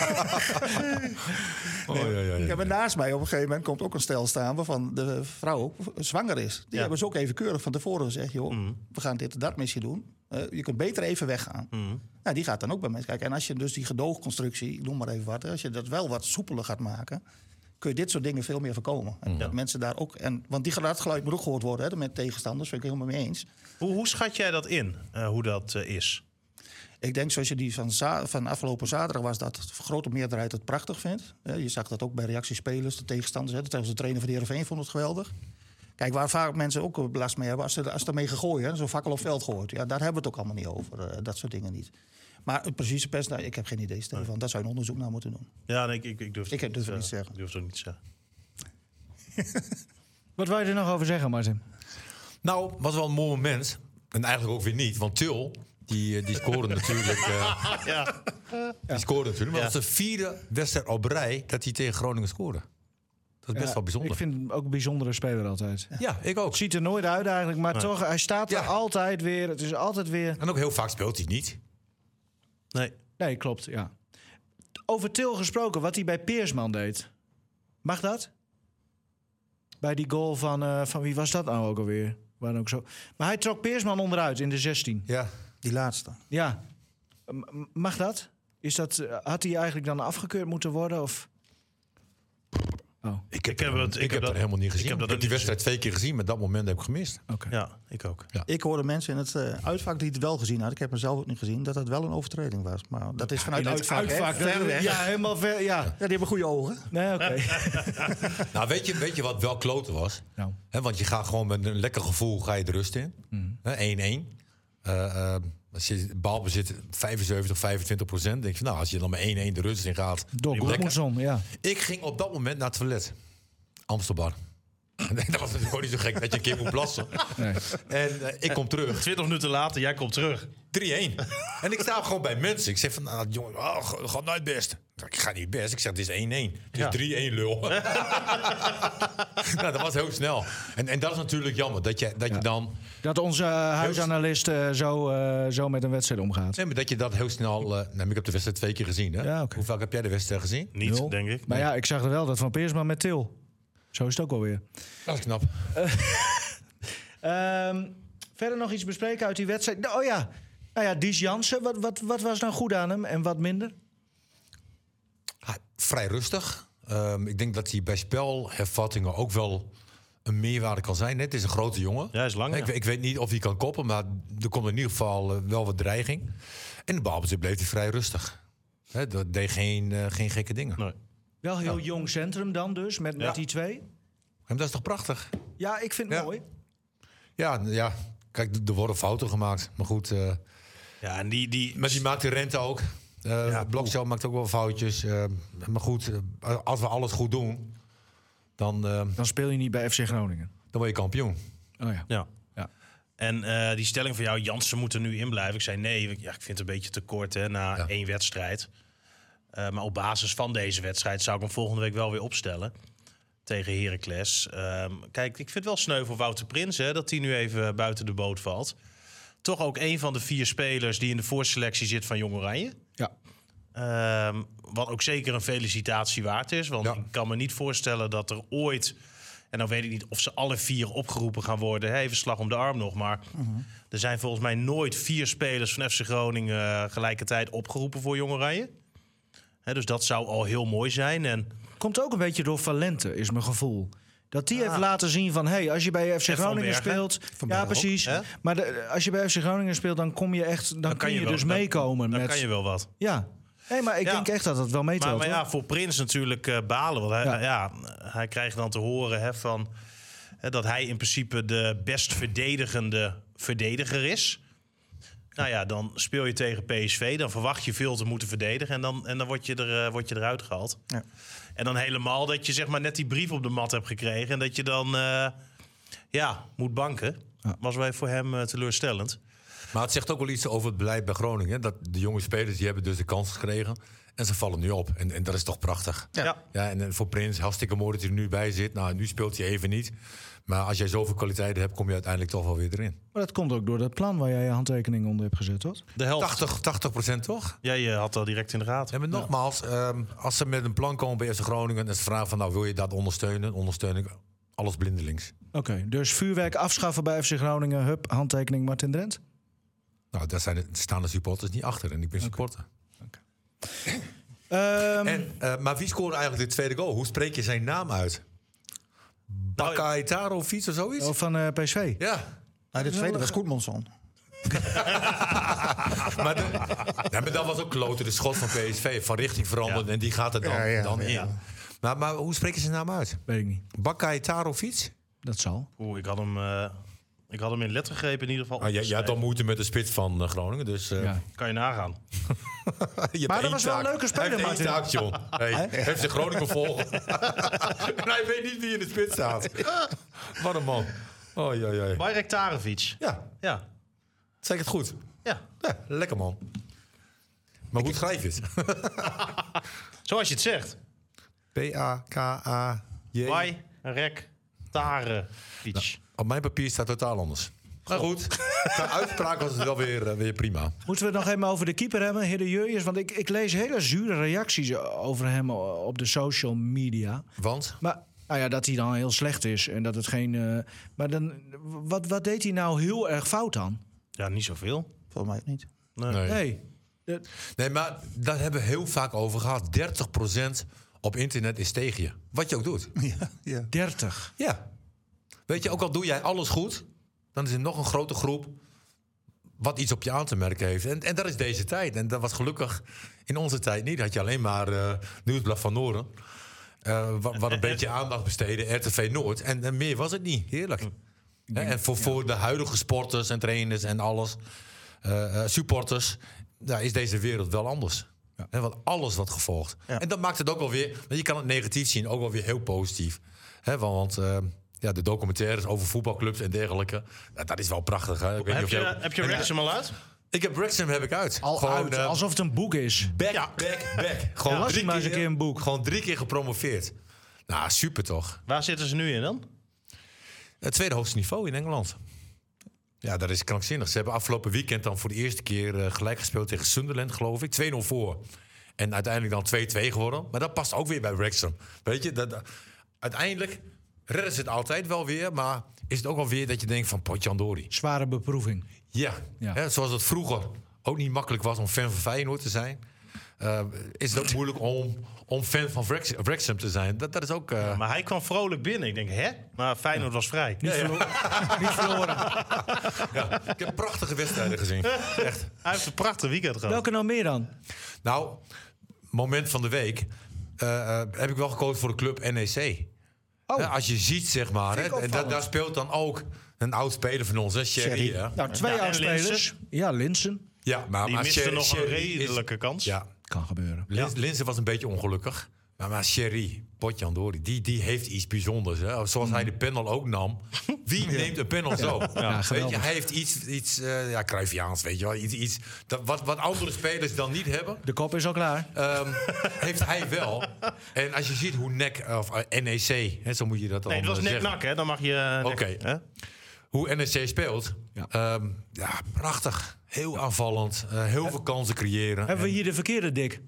oh, ja, ja, ja. Ik heb er naast mij op een gegeven moment komt ook een stel staan waarvan de vrouw zwanger is. Die ja. hebben ze ook even keurig van tevoren gezegd, joh, mm. we gaan dit en dat missie doen. Uh, je kunt beter even weggaan. Mm. Nou, die gaat dan ook bij mensen kijken. En als je dus die gedoogconstructie, noem maar even wat, als je dat wel wat soepeler gaat maken, kun je dit soort dingen veel meer voorkomen. En mm. dat mensen daar ook, en, want die geluid moet ook gehoord worden, hè, met tegenstanders, vind ik helemaal mee eens. Hoe, hoe schat jij dat in, uh, hoe dat uh, is? Ik denk zoals je die van, za- van afgelopen zaterdag was, dat de grote meerderheid het prachtig vindt. Je zag dat ook bij reactiespelers, de tegenstanders. Zelfs de trainer van de Heerenveen vond het geweldig. Kijk, waar vaak mensen ook last mee hebben, als ze, als ze ermee gegooid, zo'n fakkel op veld gooit. Ja, daar hebben we het ook allemaal niet over, uh, dat soort dingen niet. Maar het precieze percentage, ik heb geen idee, Stefan. Nee. Daar zou je een onderzoek naar moeten doen. Ja, nee, ik, ik, ik durf ik het durf niet, niet uh, zeggen. Ik durf het niet te zeggen. Wat wil je er nog over zeggen, Martin? Nou, was wel een mooi moment. En eigenlijk ook weer niet, want Til... Die, die scoorde natuurlijk. Uh, ja. Die scoorde natuurlijk. Maar ja. het was de vierde wedstrijd op rij dat hij tegen Groningen scoorde. Dat is best ja, wel bijzonder. Ik vind hem ook een bijzondere speler altijd. Ja, ja ik ook. Ziet er nooit uit eigenlijk, maar ja. toch, hij staat er ja. altijd weer. Het is altijd weer. En ook heel vaak speelt hij niet. Nee. Nee, klopt, ja. Over Til gesproken, wat hij bij Peersman deed. Mag dat? Bij die goal van, uh, van wie was dat nou ook alweer? Waar ook zo. Maar hij trok Peersman onderuit in de zestien. Ja. Die laatste. Ja. Mag dat? Is dat? Had hij eigenlijk dan afgekeurd moeten worden? Of? Oh. Ik heb, Ik heb hem- het- ik ik heb heb dat dat- helemaal niet ik gezien. heb Ik dat heb, ook die niet wedstrijd twee keer gezien, maar dat moment heb ik gemist. Oké. Ja, ik ook. Ja. Ik hoorde mensen in het uh, uitvak die het wel gezien hadden. Ik heb hem zelf ook niet gezien. Dat het wel een overtreding was. Maar dat is vanuit In het het uitvak. hè, uitvak. ver weg. Ja, helemaal ver. Ja. Ja, die hebben goede ogen. Nee, oké. Nou, weet je, weet je wat wel kloten was? Nou. Hè, want je gaat gewoon met een lekker gevoel ga je de rust in. Hè, één-één. Eh, eh, als je balbezit vijfenzeventig, vijfentwintig procent, denk je, nou, als je dan met één-één de rust in gaat. Doc lekker. Goedmoedson, ja. Ik ging op dat moment naar het toilet. Amstelbar. Dat was natuurlijk gewoon niet zo gek dat je een keer moet plassen. Nee. En eh, ik kom terug. twintig minuten later, jij komt terug. drie-één. En ik sta gewoon bij mensen. Ik zeg van, nou, jongen, oh, ga- gaat nooit best. Ik ga niet best. Ik zeg, het is één-één. Het is Ja. drie-één, lul. Nou, dat was heel snel. En, en dat is natuurlijk jammer. Dat je, dat je dan... Dat onze uh, huisanalist uh, zo, uh, zo met een wedstrijd omgaat. Nee, maar dat je dat heel snel... Uh, nou, ik heb de wedstrijd twee keer gezien. Hè? Ja, oké. Hoe vaak heb jij de wedstrijd gezien? Niet, Nul. denk ik. Maar ja, ik zag er wel dat Van Peersman met Til. Zo is het ook alweer. Dat is knap. Um, verder nog iets bespreken uit die wedstrijd. Oh ja, nou ja, Dies Jansen. Wat, wat, wat was nou goed aan hem en wat minder? Ah, vrij rustig. Um, ik denk dat hij bij spelhervattingen ook wel een meerwaarde kan zijn. Het is een grote jongen. Ja, hij is lang, Ik, ja. ik weet niet of hij kan koppen, maar er komt in ieder geval uh, wel wat dreiging. En de balbezit bleef hij vrij rustig. He, dat deed geen, uh, geen gekke dingen. Nee. Wel heel jong centrum dan dus, met, Ja. met die twee. En dat is toch prachtig? Ja, ik vind het Ja. mooi. Ja, ja. Kijk, er worden fouten gemaakt. Maar goed, uh, Ja, en die... die maar die maakt de rente ook. Uh, Ja, Blokcel maakt ook wel foutjes. Uh, maar goed, uh, als we alles goed doen, dan, uh, Dan speel je niet bij F C Groningen. dan word je kampioen. Oh ja. ja. Ja. En uh, die stelling van jou, Jansen moet er nu in blijven. Ik zei nee, ja, ik vind het een beetje te kort hè, na Ja. één wedstrijd. Uh, maar op basis van deze wedstrijd zou ik hem volgende week wel weer opstellen. Tegen Heracles. Um, kijk, ik vind het wel sneu voor Wouter Prins hè, dat hij nu even buiten de boot valt. Toch ook een van de vier spelers die in de voorselectie zit van Jong Oranje. Ja. Um, wat ook zeker een felicitatie waard is. Want Ja. ik kan me niet voorstellen dat er ooit... En dan weet ik niet of ze alle vier opgeroepen gaan worden. Hè, even slag om de arm nog. Maar Mm-hmm. er zijn volgens mij nooit vier spelers van F C Groningen... Uh, gelijkertijd opgeroepen voor Jong Oranje. Hè, dus dat zou al heel mooi zijn. En Komt ook een beetje door Valente, is mijn gevoel. Dat die Ah. heeft laten zien van... hey, als je bij F C En Van Groningen Bergen. speelt... Van ja, Bergen ook, precies. hè? Maar de, als je bij F C Groningen speelt, dan kom je echt... Dan, dan kun je, wel- dus dan- meekomen Dan met... kan je wel wat. Ja. Nee, maar ik Ja. denk echt dat het wel Maar, meetelt. maar hoor. ja, voor Prins natuurlijk uh, balen. Want hij, Ja. ja. hij krijgt dan te horen hè, van, hè, dat hij in principe de best verdedigende verdediger is. Nou ja, dan speel je tegen P S V. Dan verwacht je veel te moeten verdedigen. En dan, en dan word, je er, uh, word je eruit gehaald. Ja. En dan helemaal dat je zeg maar net die brief op de mat hebt gekregen. En dat je dan uh, ja, moet banken. Ja. Was wel voor hem uh, teleurstellend. Maar het zegt ook wel iets over het beleid bij Groningen. Dat de jonge spelers die hebben dus de kans gekregen. En ze vallen nu op. En, en dat is toch prachtig. Ja. Ja. Ja, en, en voor Prins, hartstikke mooi dat hij er nu bij zit. Nou, nu speelt hij even niet. Maar als jij zoveel kwaliteiten hebt, kom je uiteindelijk toch wel weer erin. Maar dat komt ook door dat plan waar jij je handtekening onder hebt gezet, toch? De helft. tachtig, tachtig procent toch? Jij uh, had dat direct in de gaten. En maar nogmaals, ehm, als ze met een plan komen bij F C Groningen... en ze vragen van, nou, wil je dat ondersteunen? Ondersteun ik alles blindelings. Oké, okay, dus vuurwerk afschaffen bij F C Groningen. Hup, handtekening Martin Drent. Nou, daar zijn de, staan de supporters niet achter. En ik ben supporter. Um, En, uh, maar wie scoorde eigenlijk de tweede goal? Hoe spreek je zijn naam uit? Bakaitaro of iets of zoiets? oh, van uh, P S V. Ja. Nou, de tweede was Goedmondson. maar, de, ja, maar dat was ook kloten. De schot van P S V van richting veranderd. Ja. En die gaat er dan, Ja, ja, dan ja. in. Maar, maar hoe spreek je zijn naam uit? Weet ik niet. Bakaitaro of iets? Dat zal. Oeh, ik had hem, uh, ik had hem in lettergrepen in ieder geval. Ah, jij, jij had dan moeite met de spits van uh, Groningen. Dus, uh, Ja. Kan je nagaan. je hebt Maar dat één was wel een taak. leuke speler, Hij heeft één Martin. taak, John. Hey, heeft ze Groningen volgen. en hij weet niet wie in de spits staat. Wat een man. Oh, ja, ja. Marek Tarevic. Ja, Ja. zeg ik het goed. Ja. Ja, lekker man. Maar hoe schrijf je het? Zoals je het zegt. P A K A J. Marek Tarevic. Op mijn papier staat totaal anders. Maar goed, qua uitspraak was het wel weer, uh, weer prima. Moeten we het nog even over de keeper hebben, Hidde Jurjes? Want ik, ik lees hele zure reacties over hem op de social media. Want? Maar nou ja, dat hij dan heel slecht is en dat het geen... Uh, maar dan, wat, wat deed hij nou heel erg fout dan? Ja, niet zoveel. Volgens mij niet. Nee. Nee. Nee. De- Nee, maar daar hebben we heel vaak over gehad. dertig procent op internet is tegen je. Wat je ook doet. Ja, ja. dertig. Ja. Weet je, ook al doe jij alles goed, dan is er nog een grote groep wat iets op je aan te merken heeft. En, en dat is deze tijd. En dat was gelukkig in onze tijd niet. Had je alleen maar uh, Nieuwsblad van Noorden. Uh, wat, wat een beetje aandacht besteden. R T V Noord. En, en meer was het niet. Heerlijk. He, en voor, voor de huidige sporters en trainers en alles. Uh, uh, supporters. Ja, is deze wereld wel anders. Ja. He, want alles wat gevolgd. Ja. En dat maakt het ook wel weer... Je kan het negatief zien, ook wel weer heel positief. He, want... Uh, Ja, de documentaires over voetbalclubs en dergelijke. Ja, dat is wel prachtig. Hè? Ik weet heb, niet je, of jij... heb je Wrexham al uit? Ik heb Wrexham heb ik uit. Al gewoon, uit, uh, alsof het een boek is. Back, Ja. back, back. Gewoon Ja, drie maar eens een keer een boek. Gewoon drie keer gepromoveerd. Nou, super toch. Waar zitten ze nu in dan? Het tweede hoogste niveau in Engeland. Ja, dat is krankzinnig. Ze hebben afgelopen weekend dan voor de eerste keer uh, gelijk gespeeld tegen Sunderland, geloof ik. twee nul voor. En uiteindelijk dan twee twee geworden. Maar dat past ook weer bij Wrexham. Weet je, dat, dat, uiteindelijk redden ze het altijd wel weer. Maar is het ook wel weer dat je denkt van potjandori. Zware beproeving. Ja, Ja. Hè, zoals het vroeger ook niet makkelijk was om fan van Feyenoord te zijn. Uh, is het ook moeilijk om, om fan van Wrex- Wrexham te zijn. Dat, dat is ook... Uh... Maar hij kwam vrolijk binnen. Ik denk, hè? Maar Feyenoord was vrij. Niet, verlo- niet verloren. Ja, ik heb prachtige wedstrijden gezien. Echt. Hij heeft een prachtig weekend gehad. Welke nou meer dan? Nou, moment van de week uh, uh, heb ik wel gekozen voor de club N E C. Oh. Hè, als je ziet, zeg maar. Hè, en da- daar speelt dan ook een oud speler van ons, hè, Sherry. Sherry. Hè? Nou, twee Ja, en oudspelers. Linssen. Ja, Linssen. Ja, maar, Die maar miste Sherry- nog een Sherry is- redelijke kans. Ja, Kan gebeuren. Lins, Linssen was een beetje ongelukkig. Maar, maar Sherry, potjandori, die, die heeft iets bijzonders. Hè? Zoals hij de panel ook nam. Wie neemt een panel zo? Ja, weet geweldig. je, hij heeft iets, iets uh, ja, Cruyffiaans, weet je wel. Iets, iets, dat, wat, wat andere spelers dan niet hebben, De kop is al klaar. um, heeft hij wel. En als je ziet hoe N E C, of uh, N E C, hè, zo moet je dat dan Nee, het was uh, zeggen. nek-nak, hè? Dan mag je... Oké. Okay. Hoe N E C speelt, Ja. ja, um, ja prachtig. Heel aanvallend, uh, heel veel kansen creëren. Hebben we En- hier de verkeerde Dick?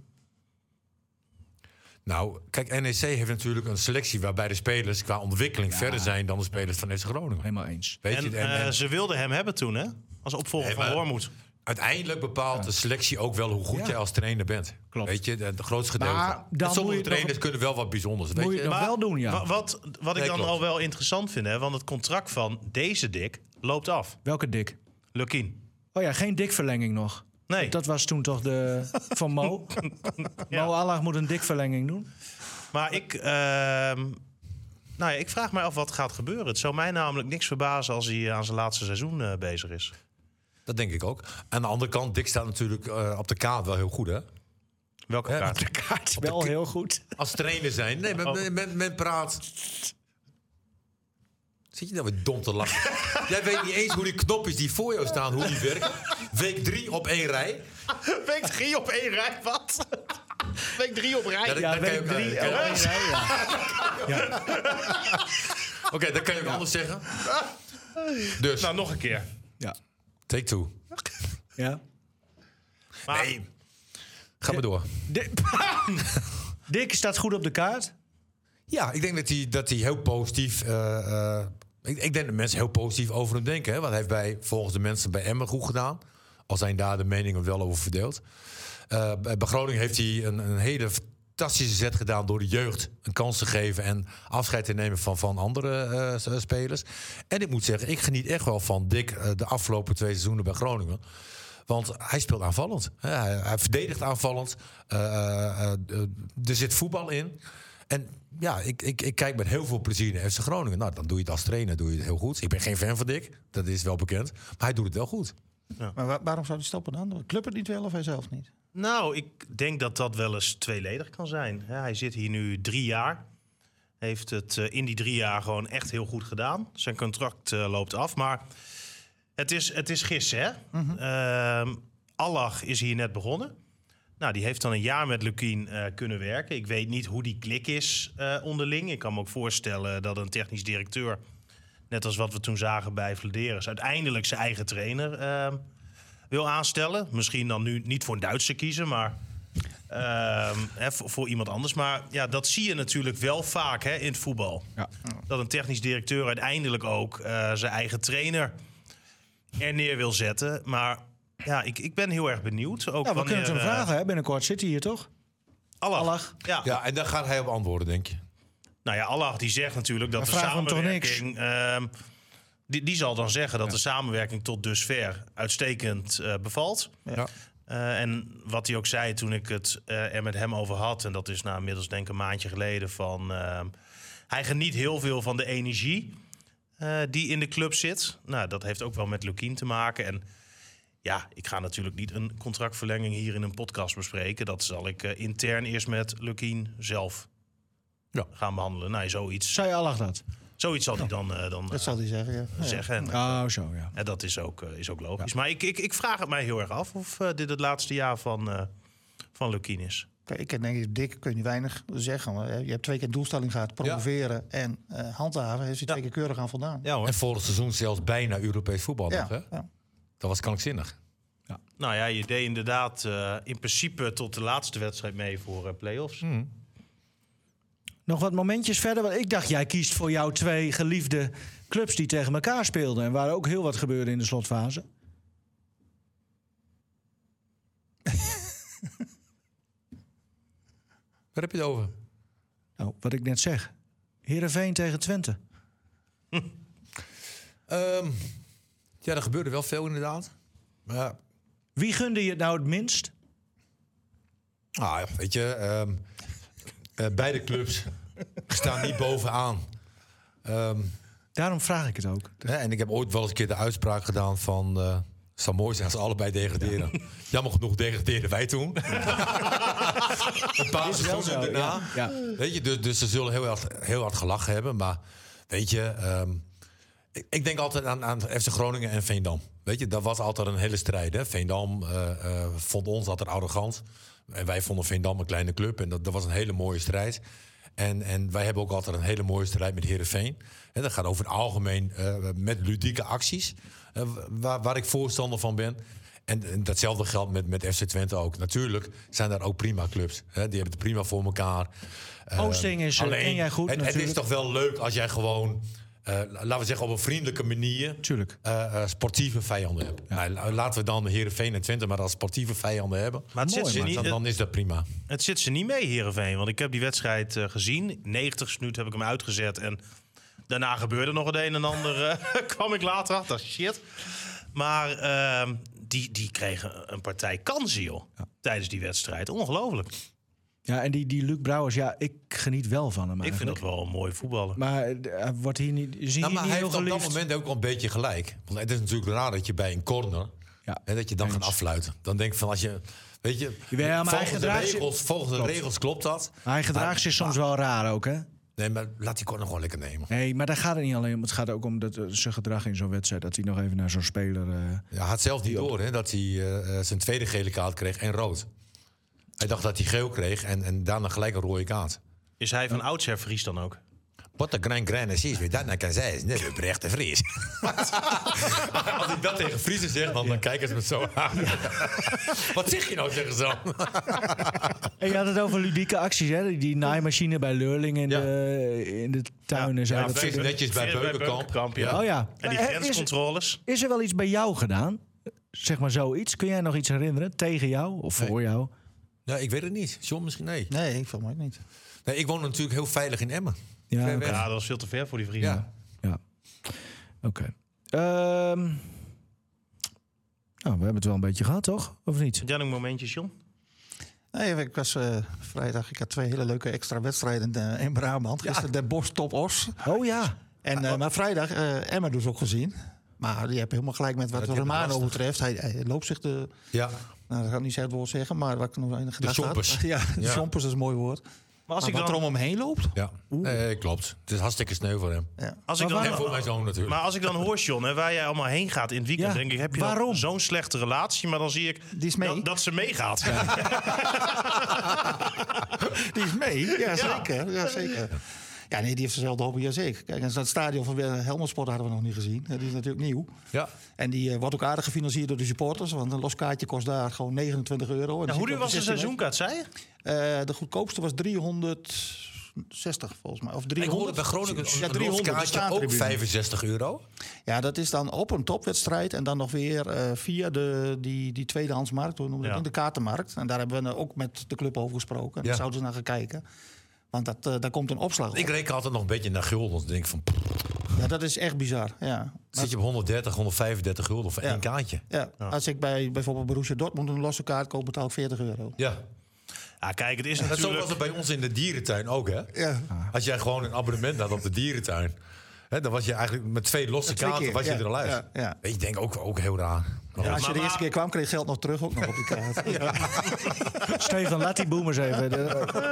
Nou, kijk, N E C heeft natuurlijk een selectie waarbij de spelers qua ontwikkeling Ja. verder zijn dan de spelers van F C Groningen. Helemaal eens. Weet En, je, en, uh, en ze wilden hem hebben toen, hè? Als opvolger Nee, van maar- Wormoed. uiteindelijk bepaalt de selectie ook wel hoe goed Ja. jij als trainer bent. Klopt. Weet je, de, de grootste gedeelte. Maar En dan moet sommige je het trainers nog- kunnen wel wat bijzonders. Weet Moet je je? het nog Maar wel doen, ja. Wa- Wat, wat ik Nee, dan klopt. al wel interessant vind, hè? Want het contract van deze Dick loopt af. Welke Dick? Lukien. Oh ja, geen Dick-verlenging nog. Nee. Dat was toen toch de van Mo. Ja. Mo Allah moet een Dick-verlenging doen. Maar ik, ehm, nou ja, ik vraag me af wat gaat gebeuren. Het zou mij namelijk niks verbazen als hij aan zijn laatste seizoen uh, bezig is. Dat denk ik ook. Aan de andere kant, Dick staat natuurlijk uh, op de kaart wel heel goed, hè? Welke Ja, kaart? De kaart Op de wel ki- heel goed. Als trainer zijn. Nee, men, Oh. men, men, men praat. Zit je nou weer dom te lachen? Jij weet niet eens hoe die knopjes die voor jou staan, hoe die werken. Week drie op één rij. Week drie op één rij, wat? Week drie op rij. Ja, dat- Ja, dan kan je week ook- drie. kan je- oh, één rij, ja. Oké, okay, dan kan je ook anders zeggen. Dus, Nou, nog een keer. Ja. take two. Ja. Maar, Nee, ga maar door. Dick, Dick staat goed op de kaart. Ja, ik denk dat hij, dat hij heel positief... uh, uh, ik, ik denk dat mensen heel positief over hem denken. Hè? Want hij heeft bij, volgens de mensen bij Emmen goed gedaan. Al zijn daar de meningen wel over verdeeld. Uh, bij Groningen heeft hij een, een hele fantastische zet gedaan... door de jeugd een kans te geven... en afscheid te nemen van, van andere uh, spelers. En ik moet zeggen, ik geniet echt wel van Dick... Uh, de afgelopen twee seizoenen bij Groningen. Want hij speelt aanvallend. Hè? Hij, hij verdedigt aanvallend. Uh, uh, uh, er zit voetbal in. En ja, ik, ik, ik kijk met heel veel plezier naar F C Groningen. Nou, dan doe je het als trainer doe je het heel goed. Ik ben geen fan van Dick, dat is wel bekend. Maar hij doet het wel goed. Maar wa- waarom zou hij stoppen dan? De club het niet wel of hij zelf niet? nou, ik denk dat dat wel eens tweeledig kan zijn. Ja, hij zit hier nu drie jaar. Heeft het uh, in die drie jaar gewoon echt heel goed gedaan. Zijn contract uh, loopt af, maar het is, het is gissen, hè? Mm-hmm. Uh, Allah is hier net begonnen. Nou, die heeft dan een jaar met Lukien uh, kunnen werken. Ik weet niet hoe die klik is uh, onderling. Ik kan me ook voorstellen dat een technisch directeur... net als wat we toen zagen bij Vladeris... uiteindelijk zijn eigen trainer uh, wil aanstellen. Misschien dan nu niet voor een Duitser kiezen, maar uh, hè, voor, voor iemand anders. Maar ja, dat zie je natuurlijk wel vaak hè, in het voetbal. Ja. Dat een technisch directeur uiteindelijk ook uh, zijn eigen trainer er neer wil zetten. Maar ja, ik, ik ben heel erg benieuwd. Ook Nou, we wanneer, kunnen het hem uh, vragen. Hè? Binnenkort zit hij hier toch? Allach. Allach. Ja. Ja, en daar gaat hij op antwoorden, denk je. Nou ja, Allach die zegt natuurlijk dat Maar de vraag hem toch samenwerking... ehm, die, die zal dan zeggen dat ja. de samenwerking tot dusver uitstekend uh, bevalt. Ja. Uh, en wat hij ook zei toen ik het uh, er met hem over had... en dat is nou inmiddels denk ik een maandje geleden... van uh, hij geniet heel veel van de energie uh, die in de club zit. Nou, dat heeft ook wel met Lukkien te maken. En ja, ik ga natuurlijk niet een contractverlenging hier in een podcast bespreken. Dat zal ik uh, intern eerst met Lukkien zelf ja. gaan behandelen. Nou, zoiets. Zei Allach dat? Zoiets zal hij dan, uh, dan dat uh, zal hij zeggen, ja. zeggen. En, oh, zo, ja. En dat is ook, uh, is ook logisch. Ja. Maar ik, ik, ik vraag het mij heel erg af of uh, dit het laatste jaar van, uh, van Lukkien is. Kijk, ik denk ik, Dick, kun je niet weinig zeggen. Maar je hebt twee keer een doelstelling gehad, promoveren ja. en uh, handhaven. Heeft hij twee ja. keer keurig aan voldaan. Ja, hoor. En vorig seizoen zelfs bijna Europees voetbal. Ja. Nog, hè? Ja. Dat was krankzinnig. Ja. Nou ja, je deed inderdaad uh, in principe tot de laatste wedstrijd mee voor uh, play-offs. Mm. Nog wat momentjes verder. Want ik dacht, jij kiest voor jouw twee geliefde clubs die tegen elkaar speelden. En waar ook heel wat gebeurde in de slotfase. Waar heb je het over? Nou, wat ik net zeg. Heerenveen tegen Twente. Hm. Um, ja, er gebeurde wel veel inderdaad. Maar... Wie gunde je het nou het minst? Ah, weet je, um, uh, beide clubs staan niet bovenaan. Um, Daarom vraag ik het ook. Hè, en ik heb ooit wel eens een keer de uitspraak gedaan van... Uh, het zou mooi zijn als ze allebei degraderen. Ja. Jammer genoeg degradeerden wij toen. Een paar seizoenen daarna. Ja. Ja. Weet je, dus, dus ze zullen heel hard, heel hard gelachen hebben. Maar weet je, um, ik, ik denk altijd aan, aan F C Groningen en Veendam. Weet je, dat was altijd een hele strijd. Hè? Veendam uh, uh, vond ons altijd arrogant. En wij vonden Veendam een kleine club. En dat, dat was een hele mooie strijd. En, en wij hebben ook altijd een hele mooie strijd met Heerenveen. En dat gaat over het algemeen uh, met ludieke acties. Uh, waar, waar ik voorstander van ben. En, en datzelfde geldt met, met F C Twente ook. Natuurlijk zijn daar ook prima clubs. Hè? Die hebben het prima voor elkaar. Uh, Oosting is alleen, ken jij goed het, het is toch wel leuk als jij gewoon... Uh, laten we zeggen op een vriendelijke manier uh, uh, sportieve vijanden hebben. Ja. Nou, laten we dan Heerenveen en Twente maar als sportieve vijanden hebben. Maar het Mooi, zit ze maar niet, dan, dan is dat prima. Het zit ze niet mee, Heerenveen. Want ik heb die wedstrijd uh, gezien. negentigste minuut heb ik hem uitgezet. En daarna gebeurde nog het een en ander. Uh, kwam ik later achter. Shit. Maar uh, die, die kregen een partij kansen, joh. Ja. Tijdens die wedstrijd. Ongelooflijk. Ja, en die, die Luc Brouwers, ja, ik geniet wel van hem. Ik vind dat wel een mooie voetballer. Maar uh, wordt hier niet, zie nou, maar hier hij niet heeft heel op dat moment ook wel een beetje gelijk. Want het is natuurlijk raar dat je bij een corner... Ja, hè, dat je dan eens. gaat affluiten. Dan denk ik van als je... Weet je, ja, maar volgens, de regels, volgens de regels klopt dat. Maar hij gedraagt zich soms maar, wel raar ook, hè? Nee, maar laat die corner gewoon lekker nemen. Nee, maar daar gaat het niet alleen om. Het gaat ook om dat, uh, zijn gedrag in zo'n wedstrijd. Dat hij nog even naar zo'n speler... Uh, ja, had zelf niet door, hè, dat hij uh, zijn tweede gele kaart kreeg en rood. Hij dacht dat hij geel kreeg en, en daarna gelijk een rode kaart. Is hij van ja. oudsher Fries dan ook? Wat een gran gran is, wie dat nou kan zijn, is net een berechte Fries. Als ik dat tegen Friesen zeg, dan, dan kijken ze me zo aan. Ja. Wat zeg je nou, zeggen ze dan? En je had het over ludieke acties, hè? Die naaimachine bij Leurling in, ja. de, in de tuin. Ja, en zo. Ja, dat netjes bij Beukenkamp. Ja. Oh ja. En die grenscontroles. Is, is er wel iets bij jou gedaan? Zeg maar zoiets. Kun jij nog iets herinneren? Tegen jou of voor nee. jou? Nee, ik weet het niet. John misschien nee. Nee, ik voel me ook niet. Nee, ik woon natuurlijk heel veilig in Emmen. Ja, okay. ja, dat was veel te ver voor die vrienden. Ja, ja. Oké. Okay. Um, nou, we hebben het wel een beetje gehad, toch? Of niet? Had jij nog momentjes, John? Nee, ik was uh, vrijdag. Ik had twee hele leuke extra wedstrijden uh, in Brabant. Gisteren ja. de Bosch Top Os. Oh ja. En, uh, maar vrijdag, uh, Emma dus ook gezien. Maar die heeft helemaal gelijk met wat ja, Romano betreft. Hij, hij loopt zich de... Ja. Nou, dat ga ik niet het woord zeggen, maar wat ik nog in de gedachte had. Ja, de ja. chompers is een mooi woord. Maar als maar ik wat dan... er om hem heen loopt? Ja, nee, klopt. Het is hartstikke sneu voor hem. Ja. Als ik dan... En voor mijn zoon natuurlijk. Maar als ik dan hoor, John, hè, waar jij allemaal heen gaat in het weekend... Ja. denk ik, heb je dan zo'n slechte relatie? Maar dan zie ik Die is mee. Dat, dat ze meegaat. Ja. Die is mee? Ja, zeker. Ja, zeker. Ja, nee, die heeft dezelfde hobby als ik. Kijk, en dat stadion van Helmersport hadden we nog niet gezien. Die is natuurlijk nieuw. Ja. En die uh, wordt ook aardig gefinancierd door de supporters. Want een los kaartje kost daar gewoon negenentwintig euro. En ja, hoe duur was de seizoenkaart, zei je? Uh, de goedkoopste was driehonderdzestig volgens mij. Of driehonderd. Ik hoorde bij Groningen ja, een los kaartje ook vijfenzestig euro. Ja, dat is dan op een topwedstrijd en dan nog weer uh, via de, die, die tweedehandsmarkt, hoe noemen we dat, ja. de kaartenmarkt. En daar hebben we ook met de club over gesproken. En ja. daar zouden ze naar gaan kijken. Want dat, uh, daar komt een opslag op. Ik reken altijd nog een beetje naar gulden. Denk van, ja, dat is echt bizar. Ja. Zit je op honderddertig, honderdvijfendertig gulden voor ja. één kaartje? Ja. ja. Als ik bij bijvoorbeeld Borussia Dortmund een losse kaart koop, betaal ik veertig euro. Ja. Ja, kijk, het is ja, natuurlijk... Zo was het bij ons in de dierentuin ook, hè? Ja. Als jij gewoon een abonnement had op de dierentuin... Hè, dan was je eigenlijk met twee losse twee kaarten was je ja, er al uit. Ja, ja. Ik denk ook, ook heel raar. Ja, als je de eerste keer kwam, kreeg je geld nog terug ook nog op die kaart. ja. Stefan, laat die boomers even.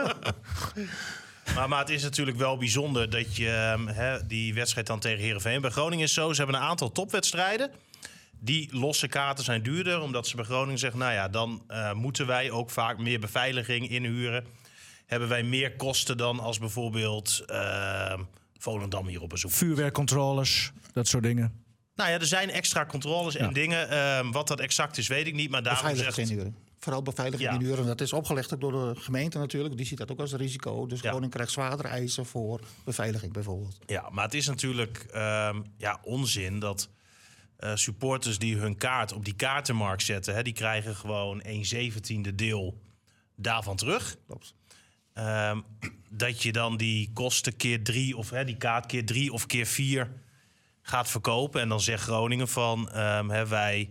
Maar, maar het is natuurlijk wel bijzonder dat je hè, die wedstrijd dan tegen Heerenveen... Bij Groningen is zo, ze hebben een aantal topwedstrijden. Die losse kaarten zijn duurder, omdat ze bij Groningen zeggen... nou ja, dan uh, moeten wij ook vaak meer beveiliging inhuren. Hebben wij meer kosten dan als bijvoorbeeld... Uh, Volendam hier op bezoek. Vuurwerkcontroles, dat soort dingen. Nou ja, er zijn extra controles en ja. dingen. Uh, wat dat exact is, weet ik niet. Maar daarom zegt... Vooral beveiliging ja. inhuren. Dat is opgelegd ook door de gemeente natuurlijk. Die ziet dat ook als een risico. Dus ja. Groningen krijgt zwaardere eisen voor beveiliging bijvoorbeeld. Ja, maar het is natuurlijk uh, ja, onzin dat uh, supporters die hun kaart op die kaartenmarkt zetten... Hè, die krijgen gewoon een zeventiende deel daarvan terug. Klopt. Um, dat je dan die kosten keer drie of hè, die kaart keer drie of keer vier gaat verkopen. En dan zegt Groningen van um, hè, wij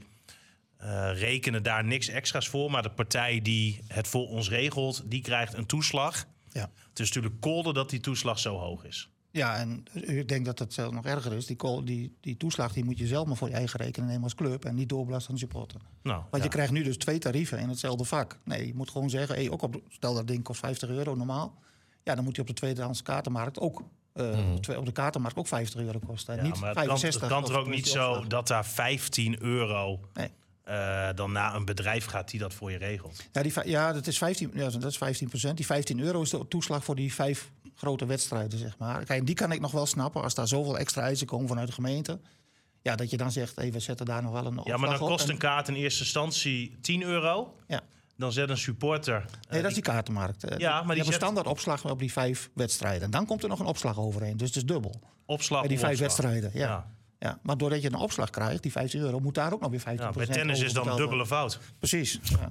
uh, rekenen daar niks extra's voor. Maar de partij die het voor ons regelt, die krijgt een toeslag. Ja. Het is natuurlijk kolde dat die toeslag zo hoog is. Ja, en ik denk dat het zelfs nog erger is. Die, kool, die, die toeslag die moet je zelf maar voor je eigen rekening nemen als club... en niet doorbelasten aan de supporter. Nou, Want ja. je krijgt nu dus twee tarieven in hetzelfde vak. Nee, je moet gewoon zeggen, hey, ook op, stel dat ding kost vijftig euro normaal... ja, dan moet je op de tweedehands kaartenmarkt ook... Uh, mm. op de kaartenmarkt ook vijftig euro kosten. Ja, niet maar het vijfenzestig. Kan, het kan er ook niet zo opslag. Dat daar vijftien euro... Nee. Uh, dan naar een bedrijf gaat die dat voor je regelt. Ja, die, ja, dat is vijftien, ja, dat is vijftien procent. Die vijftien euro is de toeslag voor die vijf grote wedstrijden, zeg maar. Kijk, die kan ik nog wel snappen als daar zoveel extra eisen komen vanuit de gemeente. Ja, dat je dan zegt, hey, we zetten daar nog wel een opslag op. Ja, maar dan kost en... een kaart in eerste instantie tien euro. Ja. Dan zet een supporter... Nee, uh, dat is die kaartenmarkt. Ja, maar die, die hebben zet... standaard opslag op die vijf wedstrijden. En dan komt er nog een opslag overheen. Dus het is dubbel. Opslag bij die vijf opslag. wedstrijden, ja. ja. Ja, maar doordat je een opslag krijgt, die vijftien euro, moet daar ook nog weer vijftien procent. Ja, bij tennis is dan een dubbele fout. Precies. Ja.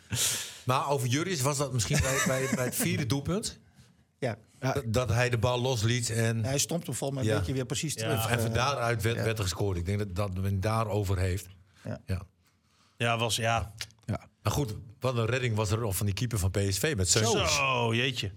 Maar over Jurrius was dat misschien bij, bij, bij het vierde doelpunt? Ja. Dat, dat hij de bal losliet en... Ja, hij stond hem vol met een ja. beetje weer precies terug. Ja. En van daaruit werd, ja. werd er gescoord. Ik denk dat, dat men daarover heeft. Ja, ja. ja was ja. ja. Maar goed, wat een redding was er nog van die keeper van P S V met Seuntjes. Zo, jeetje.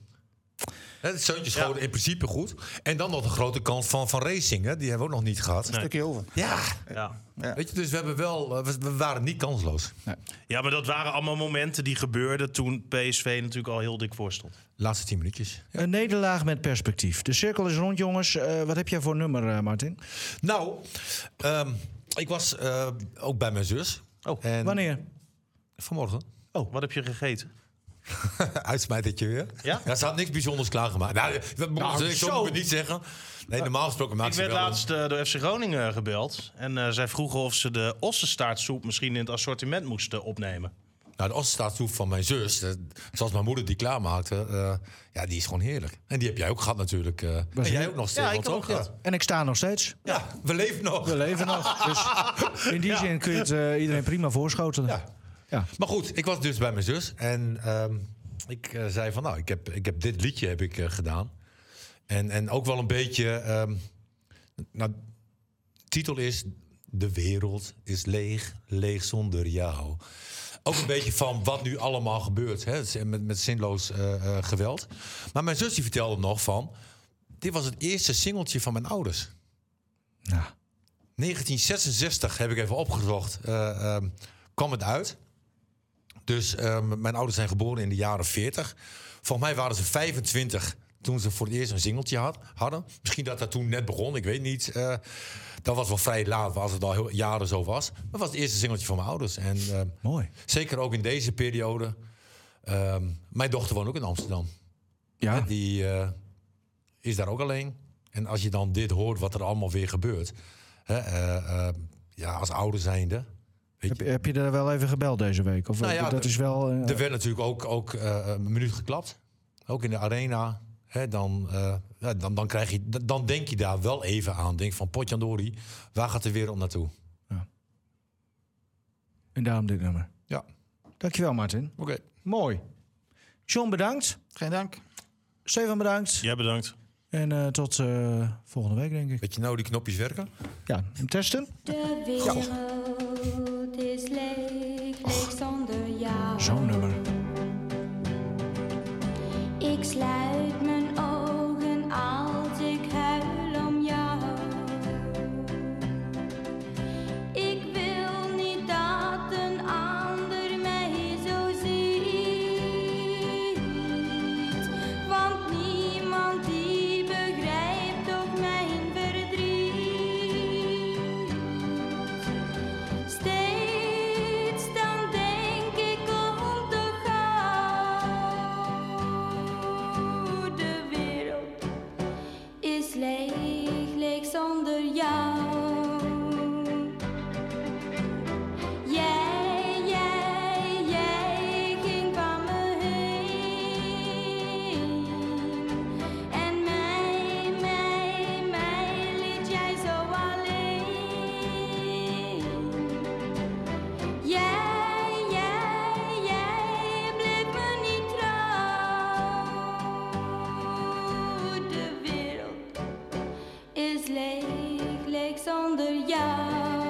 Het Seuntjes schoot ja. in principe goed. En dan nog een grote kans van, van Racing. Hè? Die hebben we ook nog niet gehad. Een nee. stukje over. Ja. Ja. ja. Weet je, dus we, hebben wel, we, we waren niet kansloos. Nee. Ja, maar dat waren allemaal momenten die gebeurden toen P S V natuurlijk al heel dik voor stond. Laatste tien minuutjes. Ja. Een nederlaag met perspectief. De cirkel is rond, jongens. Uh, wat heb jij voor nummer, uh, Martin? Nou, um, ik was uh, ook bij mijn zus. Oh, en wanneer? Vanmorgen. Oh, wat heb je gegeten? Uitsmijtertje weer. Ja? Ja, ze had niks bijzonders klaargemaakt. Nou, dat nou, ik zou het niet zeggen. Nee, normaal gesproken maakt ze wel... Ik werd wel laatst uh, door F C Groningen gebeld. En uh, zij vroegen of ze de ossenstaartsoep misschien in het assortiment moesten opnemen. Nou, de ossenstaartsoep van mijn zus, uh, zoals mijn moeder die klaarmaakte, uh, ja, die is gewoon heerlijk. En die heb jij ook gehad natuurlijk. Uh, en jij ook nog steeds. Ja, ik ook gehad. Ja. En ik sta nog steeds. Ja, ja, we leven nog. We leven nog. Dus in die ja. zin kun je het uh, iedereen prima voorschotelen. Ja. Ja. Maar goed, ik was dus bij mijn zus en um, ik uh, zei van, nou, ik heb, ik heb dit liedje heb ik uh, gedaan. En, en ook wel een beetje, um, nou, de titel is De wereld is leeg, leeg zonder jou. Ook een beetje van wat nu allemaal gebeurt, hè, met, met zinloos uh, uh, geweld. Maar mijn zus die vertelde nog van, dit was het eerste singeltje van mijn ouders. Ja. negentien zesenzestig heb ik even opgezocht, uh, um, kwam het uit. Dus uh, mijn ouders zijn geboren in de jaren veertig. Volgens mij waren ze vijfentwintig toen ze voor het eerst een singeltje had, hadden. Misschien dat dat toen net begon, ik weet niet. Uh, dat was wel vrij laat, als het al heel, jaren zo was. Dat was het eerste singeltje van mijn ouders. En, uh, Mooi. Zeker ook in deze periode. Uh, mijn dochter woont ook in Amsterdam. Ja. En die uh, is daar ook alleen. En als je dan dit hoort, wat er allemaal weer gebeurt. Hè, uh, uh, ja, als ouder zijnde... Heb je, heb je er wel even gebeld deze week? Of nou ja, dat is wel, uh... er werd natuurlijk ook, ook uh, een minuut geklapt. Ook in de arena. Hè, dan, uh, ja, dan, dan, krijg je, dan denk je daar wel even aan. Denk van, potjandori, waar gaat de wereld naartoe? Ja. En daarom dit nummer. Ja. Dankjewel, Martin. Oké. Okay. Mooi. John, bedankt. Geen dank. Stefan, bedankt. Jij bedankt. En uh, tot uh, volgende week, denk ik. Weet je nou die knopjes werken? Ja, testen. De wereld ja. is leeg, leeg zonder jou. Zo'n nummer. Ik sluit mijn ogen als ik huil om jou. Ik wil niet dat een ander mij zo ziet, want niemand die begrijpt ook mijn verdriet. Steeds dan denk ik om te gauw. De wereld is leeg, leeg zonder jou. Jij, jij, jij ging van me heen. En mij, mij, mij liet jij zo alleen. Jij, jij, jij bleef me niet trouw. De wereld is leeg, leeg zonder jou.